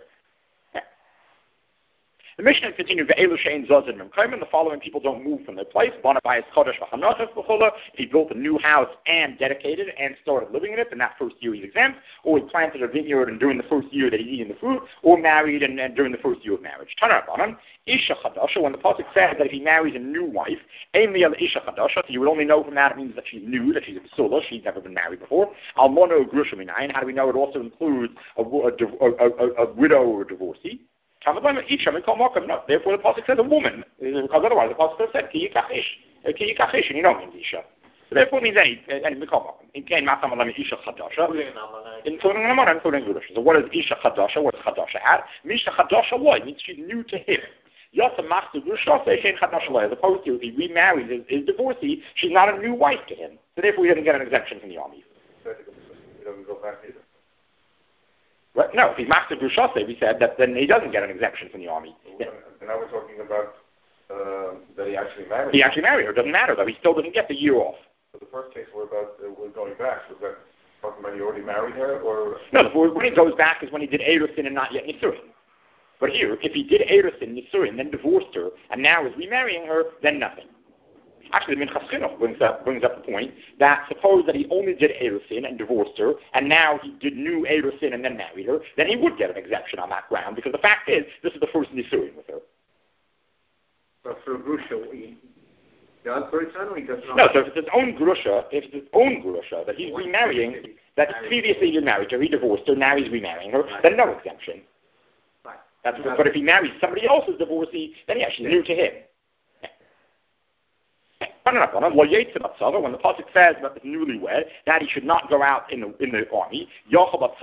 The Mishnah continued, the following people don't move from their place. If he built a new house and dedicated and started living in it, then that first year he's exempt, or he planted a vineyard and during the first year that he's eating the fruit, or married and during the first year of marriage. Isha Chadasha, when the pasuk says that if he marries a new wife, Isha Chadasha, so you would only know from that it means that she's new, that she's a psula, she's never been married before. Almona Grusha Minayin, how do we know it also includes a widow or a divorcee? No, therefore the pasuk says a woman, because otherwise the pasuk said ki yikachish, and you know it means isha. So therefore it means any mikol isha chadasha, including an amana, including Gurusha. So what is isha chadasha? What's chadasha at? Misha chadasha loy means she's new to him. Yasa machzu Gurusha shein chadasha loy. As opposed to if he remarries his divorcee, she's not a new wife to him. So therefore he doesn't get an exemption from the army. He doesn't go back either. Right? No, if he's master Grushase, we said that then he doesn't get an exemption from the army. Yeah. And now we're talking about that he actually married. He actually married her. Doesn't matter though. He still doesn't get the year off. So the first case we're going back. Was that talking about he already married her, or no? When he goes back is when he did Eirusin and not yet Nisurin. But here, if he did Eirusin, Nisurin, then divorced her, and now is remarrying her, then nothing. Actually, the Minchas Chinuch brings up the point that suppose that he only did Eirusin and divorced her, and now he did new Eirusin and then married her, then he would get an exemption on that ground, because the fact is, this is the first Nisurin with her. But for Grusha, he does for his son, or he does not? No, so if it's his own Grusha, that he's remarrying, that previously he married her, he divorced her, now he's remarrying her, then no exemption. Right. But if he marries somebody else's divorcee, then yeah, she's new to him. When the pasuk says about the newlywed that he should not go out in the army, you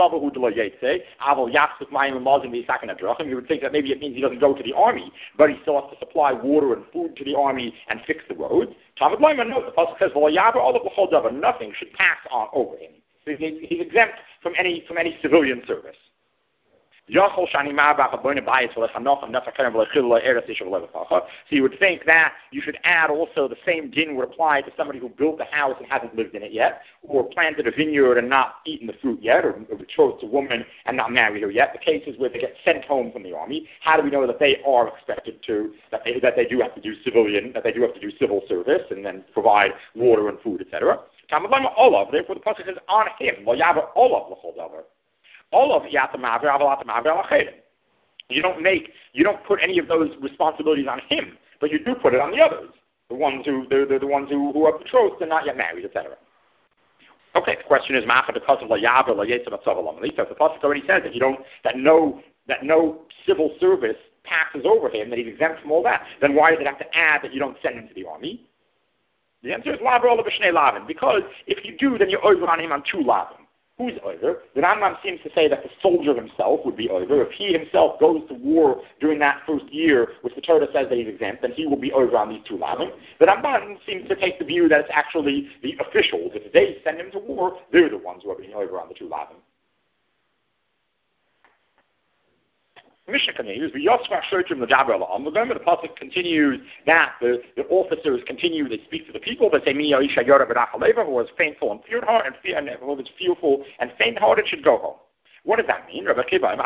would think that maybe it means he doesn't go to the army, but he still has to supply water and food to the army and fix the roads. No, the pasuk says nothing should pass on over him. He's exempt from any civilian service. So you would think that you should add also the same din would apply to somebody who built a house and hasn't lived in it yet, or planted a vineyard and not eaten the fruit yet, or betrothed a woman and not married her yet. The cases where they get sent home from the army, how do we know that they are expected to, that they do have to do civil service and then provide water and food, etc. Therefore the pasuk says on him, you don't put any of those responsibilities on him, but you do put it on the others, the ones who are betrothed and not yet married, etc. Okay, the question is, if the pasuk already says that no civil service passes over him, that he's exempt from all that, then why does it have to add that you don't send him to the army? The answer is because if you do, then you're over on him on two lavim. Who's over? The Rambam seems to say that the soldier himself would be over. If he himself goes to war during that first year, which the Torah says that he's exempt, then he will be over on these two lavim. The Rambam seems to take the view that it's actually the officials. If they send him to war, they're the ones who are being over on the two lavim. Mishnah continues, the pasuk continues that the officers continue, they speak to the people, they say, who was faithful and fearful and who was fearful and faint-hearted should go home. What does that mean? It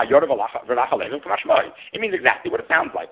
means exactly what it sounds like.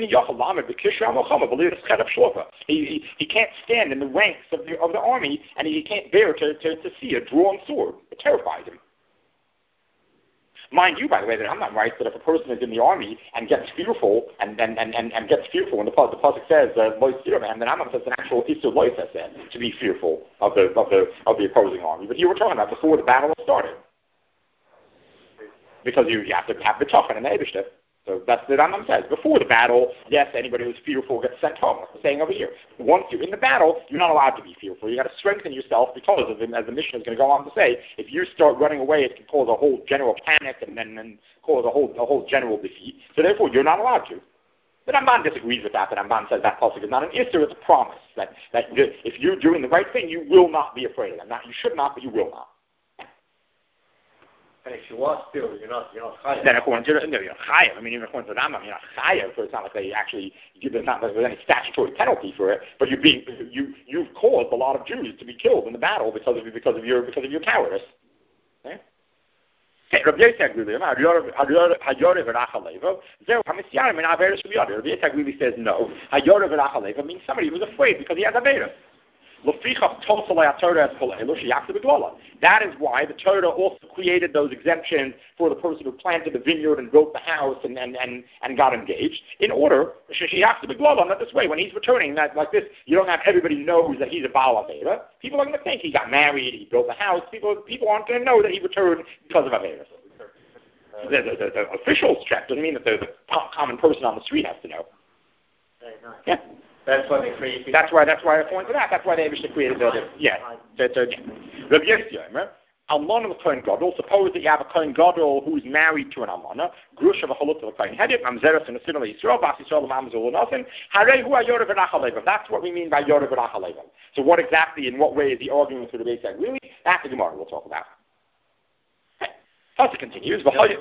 He can't stand in the ranks of the army, and he can't bear to see a drawn sword. It terrifies him. Mind you, by the way, that I'm not right that if a person is in the army and gets fearful and gets fearful, and the pasuk says lois and then Rambam says an actual isur lois to be fearful of the opposing army. But you were talking about before the battle started, because you have to have the tochen and the Eibishter. So that's what Rambam says. Before the battle, yes, anybody who's fearful gets sent home. Like we're saying over here. Once you're in the battle, you're not allowed to be fearful. You got to strengthen yourself because of him, as the Mishnah is going to go on to say. If you start running away, it can cause a whole general panic and then cause a whole general defeat. So therefore, you're not allowed to. The Ramban disagrees with that. The Ramban says that pasuk is not an issur, it's a promise that if you're doing the right thing, you will not be afraid of them. You should not, but you will not. And if you are still, you're not chayav. Then according to you're chayav. I mean, even according to the Rambam, you're not chayav. So it's not like they actually there's any statutory penalty for it. But you've caused a lot of Jews to be killed in the battle because of your cowardice. Okay? Rabbi Yitzchak really says no. Means somebody who's afraid because he has Aveirus. That is why the Torah also created those exemptions for the person who planted the vineyard and built the house and got engaged, in order that this way, when he's returning, that like this, you don't have everybody knows that he's a Baal Aveira. People are going to think he got married, he built a house. People aren't going to know that he returned because of Aveira. The officials check doesn't mean that the common person on the street has to know. Yeah. That's why they created. That's why I point to that. That's why they actually created the Rabbi Yossi, Almana of Kohen Gadol. Suppose that you have a Kohen Gadol who's married to an Almana, Grush of a Halot of a Kohen Hedit, Mamzeres and a Sinai Yisrael, Bas Yisrael, Mamzul and nothing. Harehu Ayorev and Achalev. That's what we mean by Yorev and Achalev. So what exactly, in what way is the argument for the Beis Hag? Really, that's the Gemara we'll talk about. It continues. But that's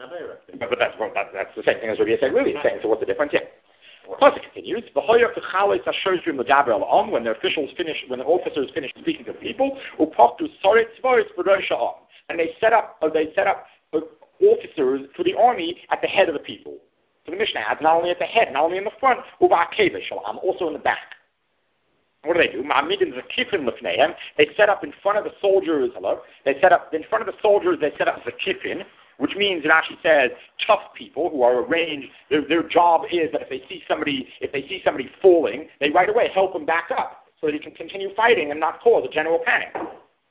the same thing as Rabbi Yossi really is saying. So what's the difference here? Plus it continues, when the officials finish, when the officers finish speaking to people, and they set up officers for the army at the head of the people. So the Mishnah adds, not only at the head, not only in the front, also in the back. What do? They set up in front of the soldiers, they set up the kiffin, which means Rashi says tough people who are arranged. Their job is that if they see somebody falling, they right away help him back up so that he can continue fighting and not cause a general panic.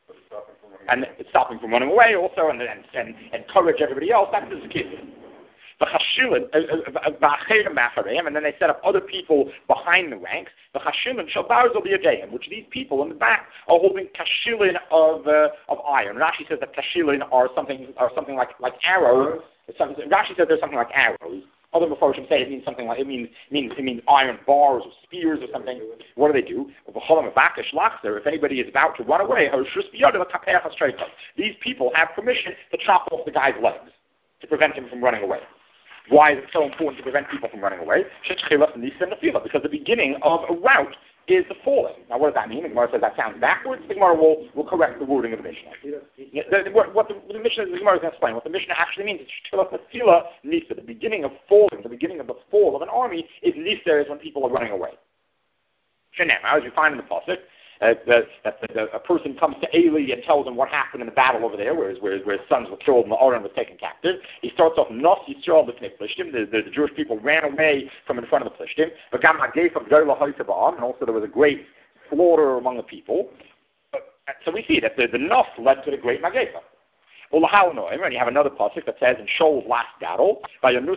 And stop him from running away also, and encourage everybody else. That's the kiffin. and then they set up other people behind the ranks, which these people in the back are holding kashilin of iron. Rashi says that kashilin are something like arrows. Rashi says there's something like arrows. Other Mephoshim say it means something like it means iron bars or spears or something. What do? If anybody is about to run away, these people have permission to chop off the guy's legs to prevent him from running away. Why is it so important to prevent people from running away? Because the beginning of a rout is the falling. Now, what does that mean? The Gemara says that sounds backwards. The Gemara will correct the wording of the Mishnah. What the Mishnah is going to explain. What the Mishnah actually means is Nisa. The beginning of falling, the beginning of the fall of an army is Nisa, is when people are running away. As you find in the Pasuk, a person comes to Eli and tells him what happened in the battle over there, where his sons were killed and the Aron was taken captive. He starts off, Nos Yisrael b'fnei Plishtim, the Jewish people ran away from in front of the Plishtim, and also there was a great slaughter among the people. So we see that the Nos led to the great Magefa. And you have another pasuk that says in Shaul's last battle, the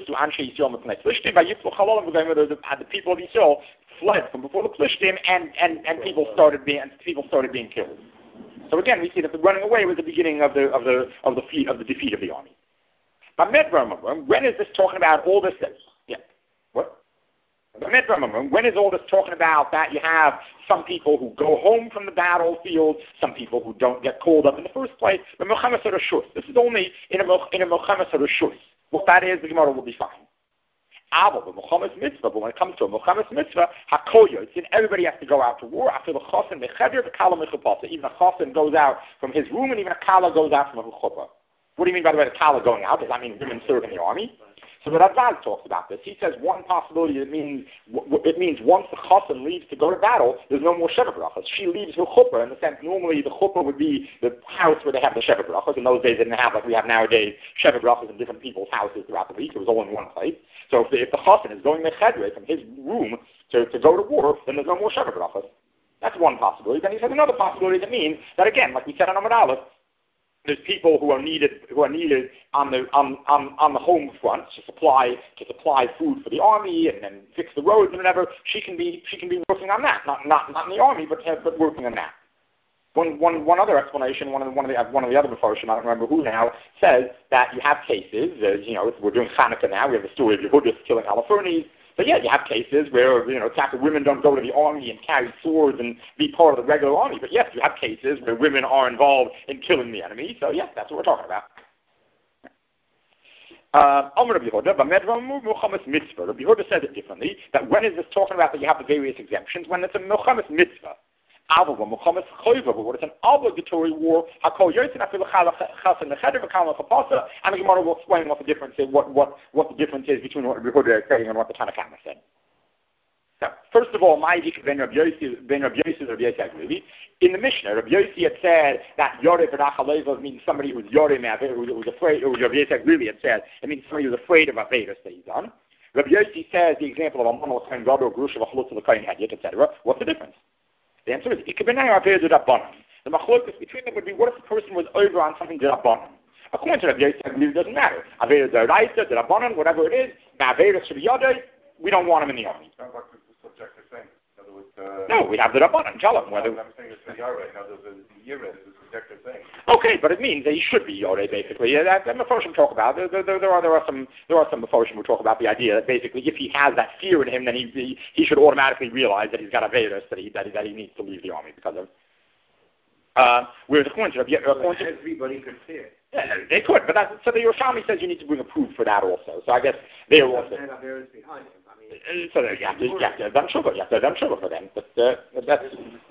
people of Yisrael fled from before the Plishtim, and people started being killed. So again, we see that the running away was the beginning of the defeat of the army. But when is this talking about all this? Yeah, what? When is all this talking about that you have some people who go home from the battlefield, some people who don't get called up in the first place? This is only in a Mochames Reshus. What that is, the Gemara will define. But when it comes to a Mochames Mitzvah, everybody has to go out to war. Even a Chosin goes out from his room, and even a Kala goes out from a Chuppah. What do you mean by the way the Kala going out? Does that mean women serve in the army? So the Ravad talks about this. He says one possibility, it means once the Chosin leaves to go to battle, there's no more Sheva Brachas. She leaves her Chuppah, in the sense normally the Chuppah would be the house where they have the Sheva Brachas. In those days they didn't have, like we have nowadays, Sheva Brachas in different people's houses throughout the week. It was all in one place. So if the Chosin is going Mechedre from his room to go to war, then there's no more Sheva Brachas. That's one possibility. Then he says another possibility that means that, again, like we said on Amud Aleph, there's people who are needed on the home front to supply food for the army and fix the roads and whatever. She can be working on that, not in the army, but working on that. One other explanation, one of the other Mephoshim, I don't remember who now, says that you have cases. We're doing Hanukkah now. We have the story of Yehudis killing Holofernes. But yeah, you have cases where, women don't go to the army and carry swords and be part of the regular army. But yes, you have cases where women are involved in killing the enemy. So yes, that's what we're talking about. Rabbi Yehuda says it differently, that when is this talking about that you have the various exemptions? When it's a Mochames Mitzvah. But when it's an obligatory war, and the Gemara will explain what the difference is, what the difference is between what Rabbi Yehuda is saying and what the Tanna Kamma said. Now, first of all, in the Mishnah, Rabbi Yossi had said that Yoreh V'Rachaleva means somebody who's Yoreh Me'aver, who's afraid, or Rabbi Yossi really had said, it means somebody who's afraid of Averis that he's done. Rabbi Yossi says the example of a Monol Kohen Gadol, Grusha V'Chalutz L'Kohen Hedyot, etc. What's the difference? The answer is, the machlokes between them would be, what if the person was over on something d'Rabbanan? According to Rabbi Yossi, I believe it doesn't matter. Avera d'Oraisa, d'Rabbanan, whatever it is, Ma'avera Sheviyadei, we don't want him in the army. Sounds like it's a subjective thing. In other words, no, we have the Rabbanan. Tell him whether. I'm saying it's the Yareh. Now, the Yireh is a subjective thing. Okay, but it means that he should be Yoreh, basically. That Mephoshim talk about. There are some Mephoshim who talk about the idea that basically, if he has that fear in him, then he should automatically realize that he's got a virus that he needs to leave the army because of. Whereas according to everybody could fear. Yeah, they could, but so the Yerushalmi says you need to bring a proof for that also. So I guess they are also. Behind him. So you have to have done shuvah. You have to have done shuvah for them. But that's.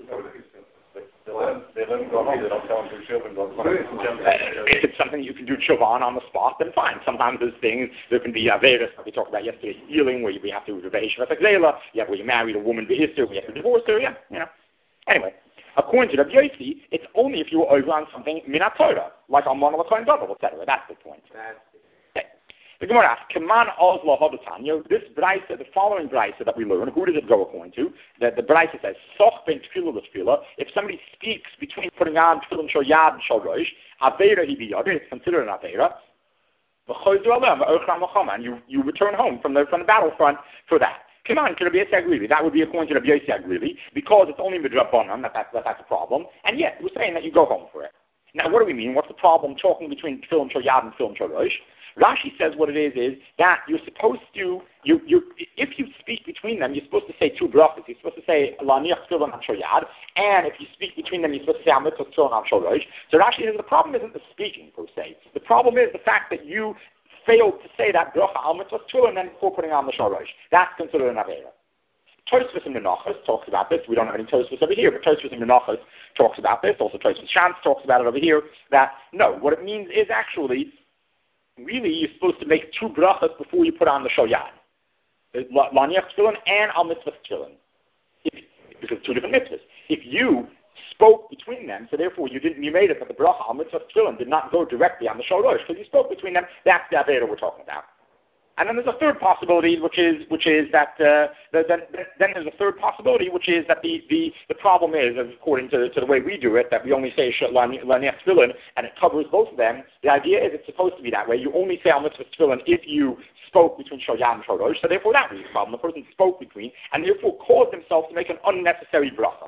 They let him go home. They don't tell him to do shuvah. If it's something you can do shuvah on the spot, then fine. Sometimes there's things, there can be averis, like we talked about yesterday, stealing, where we have to do Veheshvat Akzela, you have where you married a woman Behisser, we have to divorce her, Anyway, according to Rabbi Yossi, it's only if you were over on something Minat Torah, like on Monol Kohen Gadol, etc. That's the point. The Gemara asks, Kaman Ozla Hodatanya, this Braisa, the following Braisa that we learn, who does it go according to? That the Braisa says, Soch ben Tfilah l'Tfilah, if somebody speaks between putting on Tfilah and Shal Yad and Shal Rosh, Aveira he biyad, it's considered an Aveira. And you return home from the battlefront for that. Come on, to Rabbi Yossi Agrili. That would be according to Rabbi Yossi Agrili, because it's only midrabanan that's a problem. And yet, we're saying that you go home for it. Now, what do we mean? What's the problem talking between Tefillin Shel Yad and Tefillin Shel Rosh? Rashi says what it is that you're supposed to, if you speak between them, you're supposed to say two brachas. You're supposed to say Laniach Tefillin Shel Yad, and if you speak between them, you're supposed to say Amitzvah Tefillin Shel Rosh. So Rashi says the problem isn't the speaking per se. The problem is the fact that you failed to say that bracha Amitzvah Tefillin and then before putting on the Shel Rosh. That's considered an Avera. Tosfos in Menachos talks about this. We don't have any Tosfos over here, but Tosfos in Menachos talks about this. Also Tosfos Shantz talks about it over here, that no, what it means is actually, really, you're supposed to make two brachas before you put on the Shel Yad. Laniach Tefillin and Al Mitzvah Tefillin. Because two different mitzvahs. If you spoke between them, so therefore you made it that the bracha Al Mitzvah Tefillin did not go directly on the Shel Rosh, because you spoke between them, that's the Avera we're talking about. And then there's a third possibility, which is that then there's a third possibility, which is that the problem is, according to the way we do it, that we only say Laniach Tefillin and it covers both of them. The idea is it's supposed to be that way. You only say Al Mitzvah Tefillin if you spoke between Shel Yad and Shel Rosh. So therefore that was the problem. The person spoke between and therefore caused themselves to make an unnecessary bracha.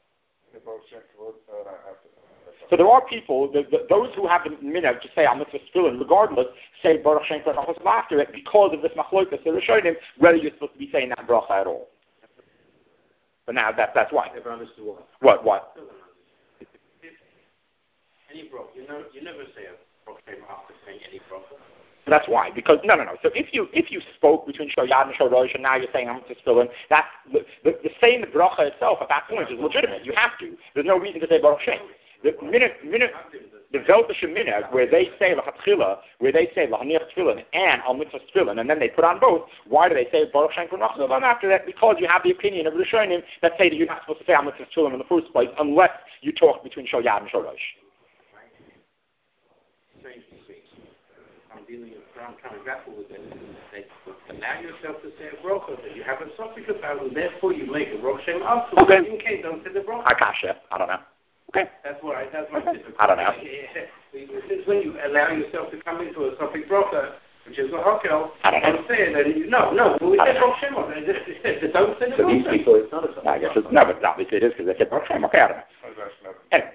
So there are people, those who have the minhag to say Al Mitzvah Tefillin, regardless, say Baruch Shem Kol Nafas after it because of this machlokas. They're showing him whether you're supposed to be saying that bracha at all. But now that's why. Never understood what. What? Any bracha. You never say a Baruch Shem after saying any bracha. That's why. Because no. So if you spoke between Shel Yad and Shel Rosh and now you're saying Al Mitzvah Tefillin, that's the saying the bracha itself at that point is legitimate. You have to. There's no reason to say Baruch Shem. The Veltisha Minhag, where they say L'Chatchila, where they say L'Haniach Tefillin and Al Mitzvah Tefillin, and then they put on both, why do they say Baruch Shem Kol Nafas after that? Because you have the opinion of Rishonim that say that you're not supposed to say Al Mitzvah Tefillin in the first place unless you talk between Shel Yad and Shel Rosh. I'm trying to grapple with it. Allow yourself to say a bracha that you have a suffix about, and therefore you make a Baruch Shem after. Okay. In case don't say the bracha. Akasha. I don't know. Okay. That's my difficulty. I don't know. It's when you allow yourself to come into a suffix bracha, which is a hakel, and say it, and no, we say Baruch Shem on it. Don't say the So these people, it's not a suffix. I guess it's no, but obviously it is because they said Baruch Shem. Okay, I don't know.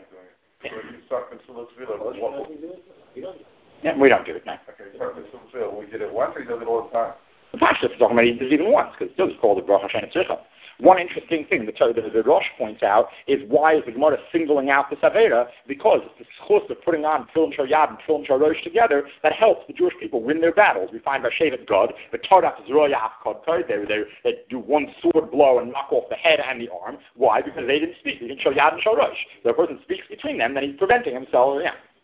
Yeah, we don't do it now. Okay, we did it once, or he does it all the time? The Pasha is talking about he does it even once, because still it's called the Baruch Hashem Tzricha. One interesting thing the Rosh points out is why is the Gemara singling out this Avera? Because it's the schus of putting on Tefillin Shel Yad and Tefillin Shel Rosh together that helps the Jewish people win their battles. We find by Shevet Gad, the Torah is Royach Kod Kod, they do one sword blow and knock off the head and the arm. Why? Because they didn't speak between Shel Yad and Shel Rosh. So the person speaks between them, then he's preventing himself.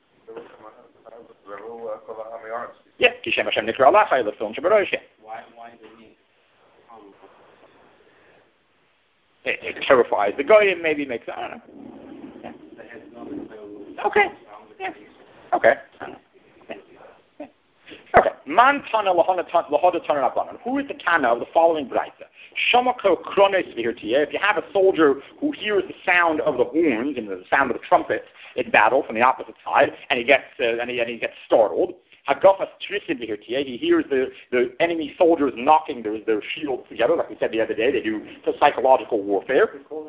Yeah, Kishem Hashem Nikra Allah Chayil Tefillin Shel Rosh. Why do you need? It terrifies the goyim, maybe makes, I don't know. Yeah. Okay. Yeah. Okay. Yeah. Okay. Man Tana Lahada Tana Rabbanan. Who is the Tana of the following Braita? Shamako Kronos Vihirtiya. If you have a soldier who hears the sound of the horns and the sound of the trumpets in battle from the opposite side, and he gets startled. Hagafas Trisid Vihirtiya. He hears the enemy soldiers knocking their shields together, like we said the other day. They do psychological warfare.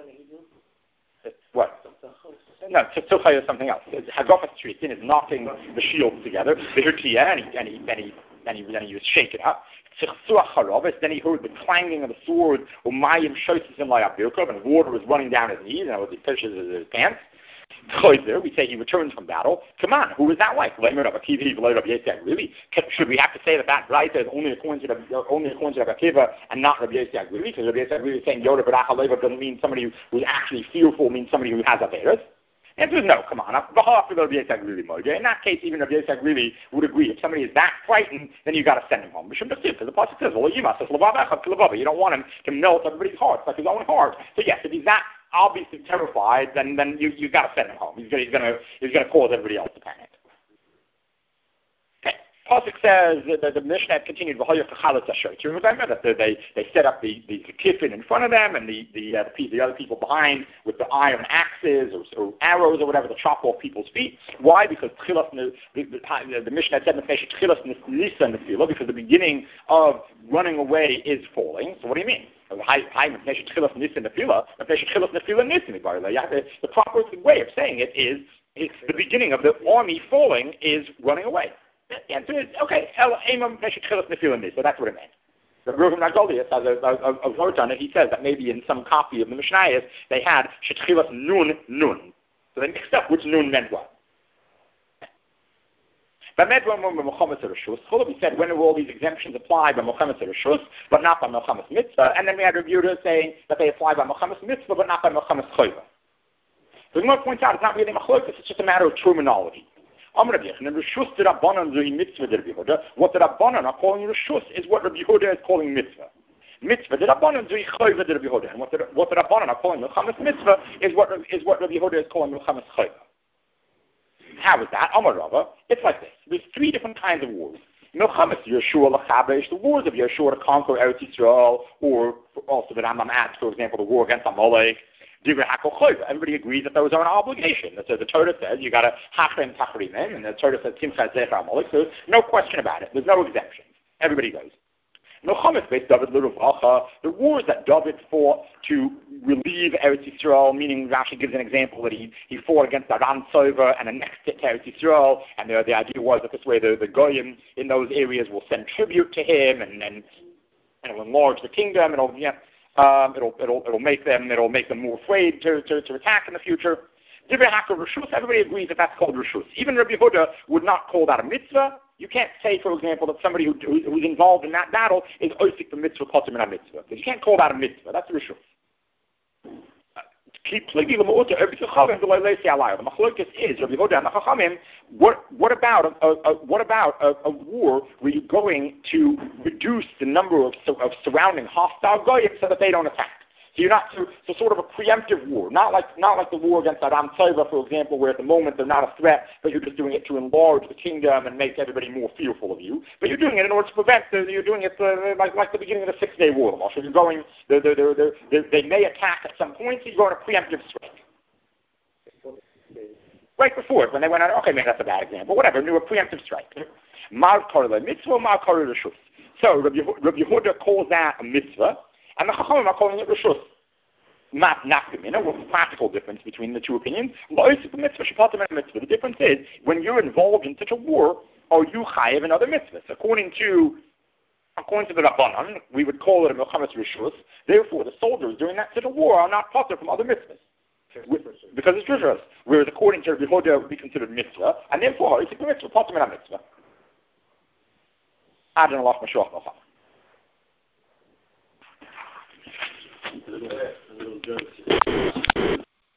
What? No, Tzilchai is something else. Hagafas Trisid is knocking the shields together. Vihirtiya, and he was shaken up. Then he heard the clanging of the sword. Umayim Shosis and water was running down his knees, and he pushes his pants. We say he returns from battle. Come on, who is that like? Really? Should we have to say that Braita is only according to Rabbi Akiva and not Rabbi Yossi Agrili? Because Rabbi Yossi Agrili is saying Yoda Barach Haleva doesn't mean somebody who's actually fearful, means somebody who has Averas. And says, no, come on. In that case, even Rabbi Yossi Agrili would agree. If somebody is that frightened, then you got to send him home. Because the Pasuk says, you don't want him to melt everybody's hearts like his own heart. So yes, if he's that obviously terrified, then you got to send him home. He's going to cause everybody else to panic. Okay. Pasuk says that the Mishnah continued. You remember that they set up the kiffin in front of them and the other people behind with the iron axes or arrows or whatever to chop off people's feet. Why? Because the Mishnah said because the beginning of running away is falling. So what do you mean? The proper way of saying it is it's the beginning of the army falling is running away. The answer is, okay, so that's what it meant. The Reuven Nagolius has a word on it. He says that maybe in some copy of the Mishnayos they had Shetchilas Nun. So they mixed up which Nun meant what. We said when do all these exemptions apply by Mochamas Rishus, but not by Mochamas Mitzvah, and then we had Rabbi Yehuda saying that they apply by Mochamas Mitzvah, but not by Mochamas Choyva. So the Gemara points out it's not really Machlokes, it's just a matter of terminology. What the Rabbanan are calling Rishus is what Rabbi Yehuda is calling Mitzvah. Mitzvah the Rabbanan Zui Choyva the Rabbi Yehuda, and what the Rabbanan are calling Mochamas Mitzvah is what Rabbi Yehuda is calling Mochamas Choyva. How is that? Amar Rava. It's like this. There's three different kinds of wars. Milchamas Yeshua Lachabesh, the wars of Yeshua to conquer Eretz Yisrael, or also the Rambam adds, for example, the war against Amalek. Everybody agrees that those are an obligation. So the Torah says you got to hachrem tachrimim, and the Torah says Timcha Zecher Amalek. So no question about it. There's no exemptions. Everybody goes. Milchamas based David L'Ruvacha, the wars that David fought to relieve Eretz Yisrael, meaning Rashi gives an example that he fought against Aram Sover and annexed it to Eretz Yisrael, and the idea was that this way the Goyim in those areas will send tribute to him, and it'll enlarge the kingdom, it'll make them more afraid to attack in the future. Everybody agrees that that's called Rishus. Even Rabbi Yehuda would not call that a mitzvah. You can't say, for example, that somebody who's involved in that battle is oisik the mitzvah, kotim and mitzvah. Because you can't call that a mitzvah. That's Rishus. The machlokes is Rabbi Yehuda and the Chachamim. What about a war where you're going to reduce the number of surrounding hostile goyim so that they don't attack? So you're not so sort of a preemptive war, not like the war against Aram Tzova, for example, where at the moment they're not a threat, but you're just doing it to enlarge the kingdom and make everybody more fearful of you. But you're doing it in order to prevent. You're doing it like the beginning of the 6-day war. So you're going. They may attack at some point. So you're going a preemptive strike. Right before it, when they went out. Okay, maybe that's a bad example. Whatever. Do a preemptive strike. Mar korah mitzvah, mar korah rishus. So Rabbi Yehuda calls that a mitzvah. And the Chachamim are calling it Rishus. Not nafkamina. What's the practical difference between the two opinions? The difference is, when you're involved in such a war, are you chayev in other mitzvahs? According to the Rabbanan, we would call it a Milchamas Rishus. Therefore, the soldiers during that such a war are not potter from other mitzvahs. Because it's Rishus. Whereas according to Rabbi Yehuda, it would be considered mitzvah. And therefore, it's a mitzvah, potter min mitzvah. Adon Allah Mashiach Nocham. A little joke.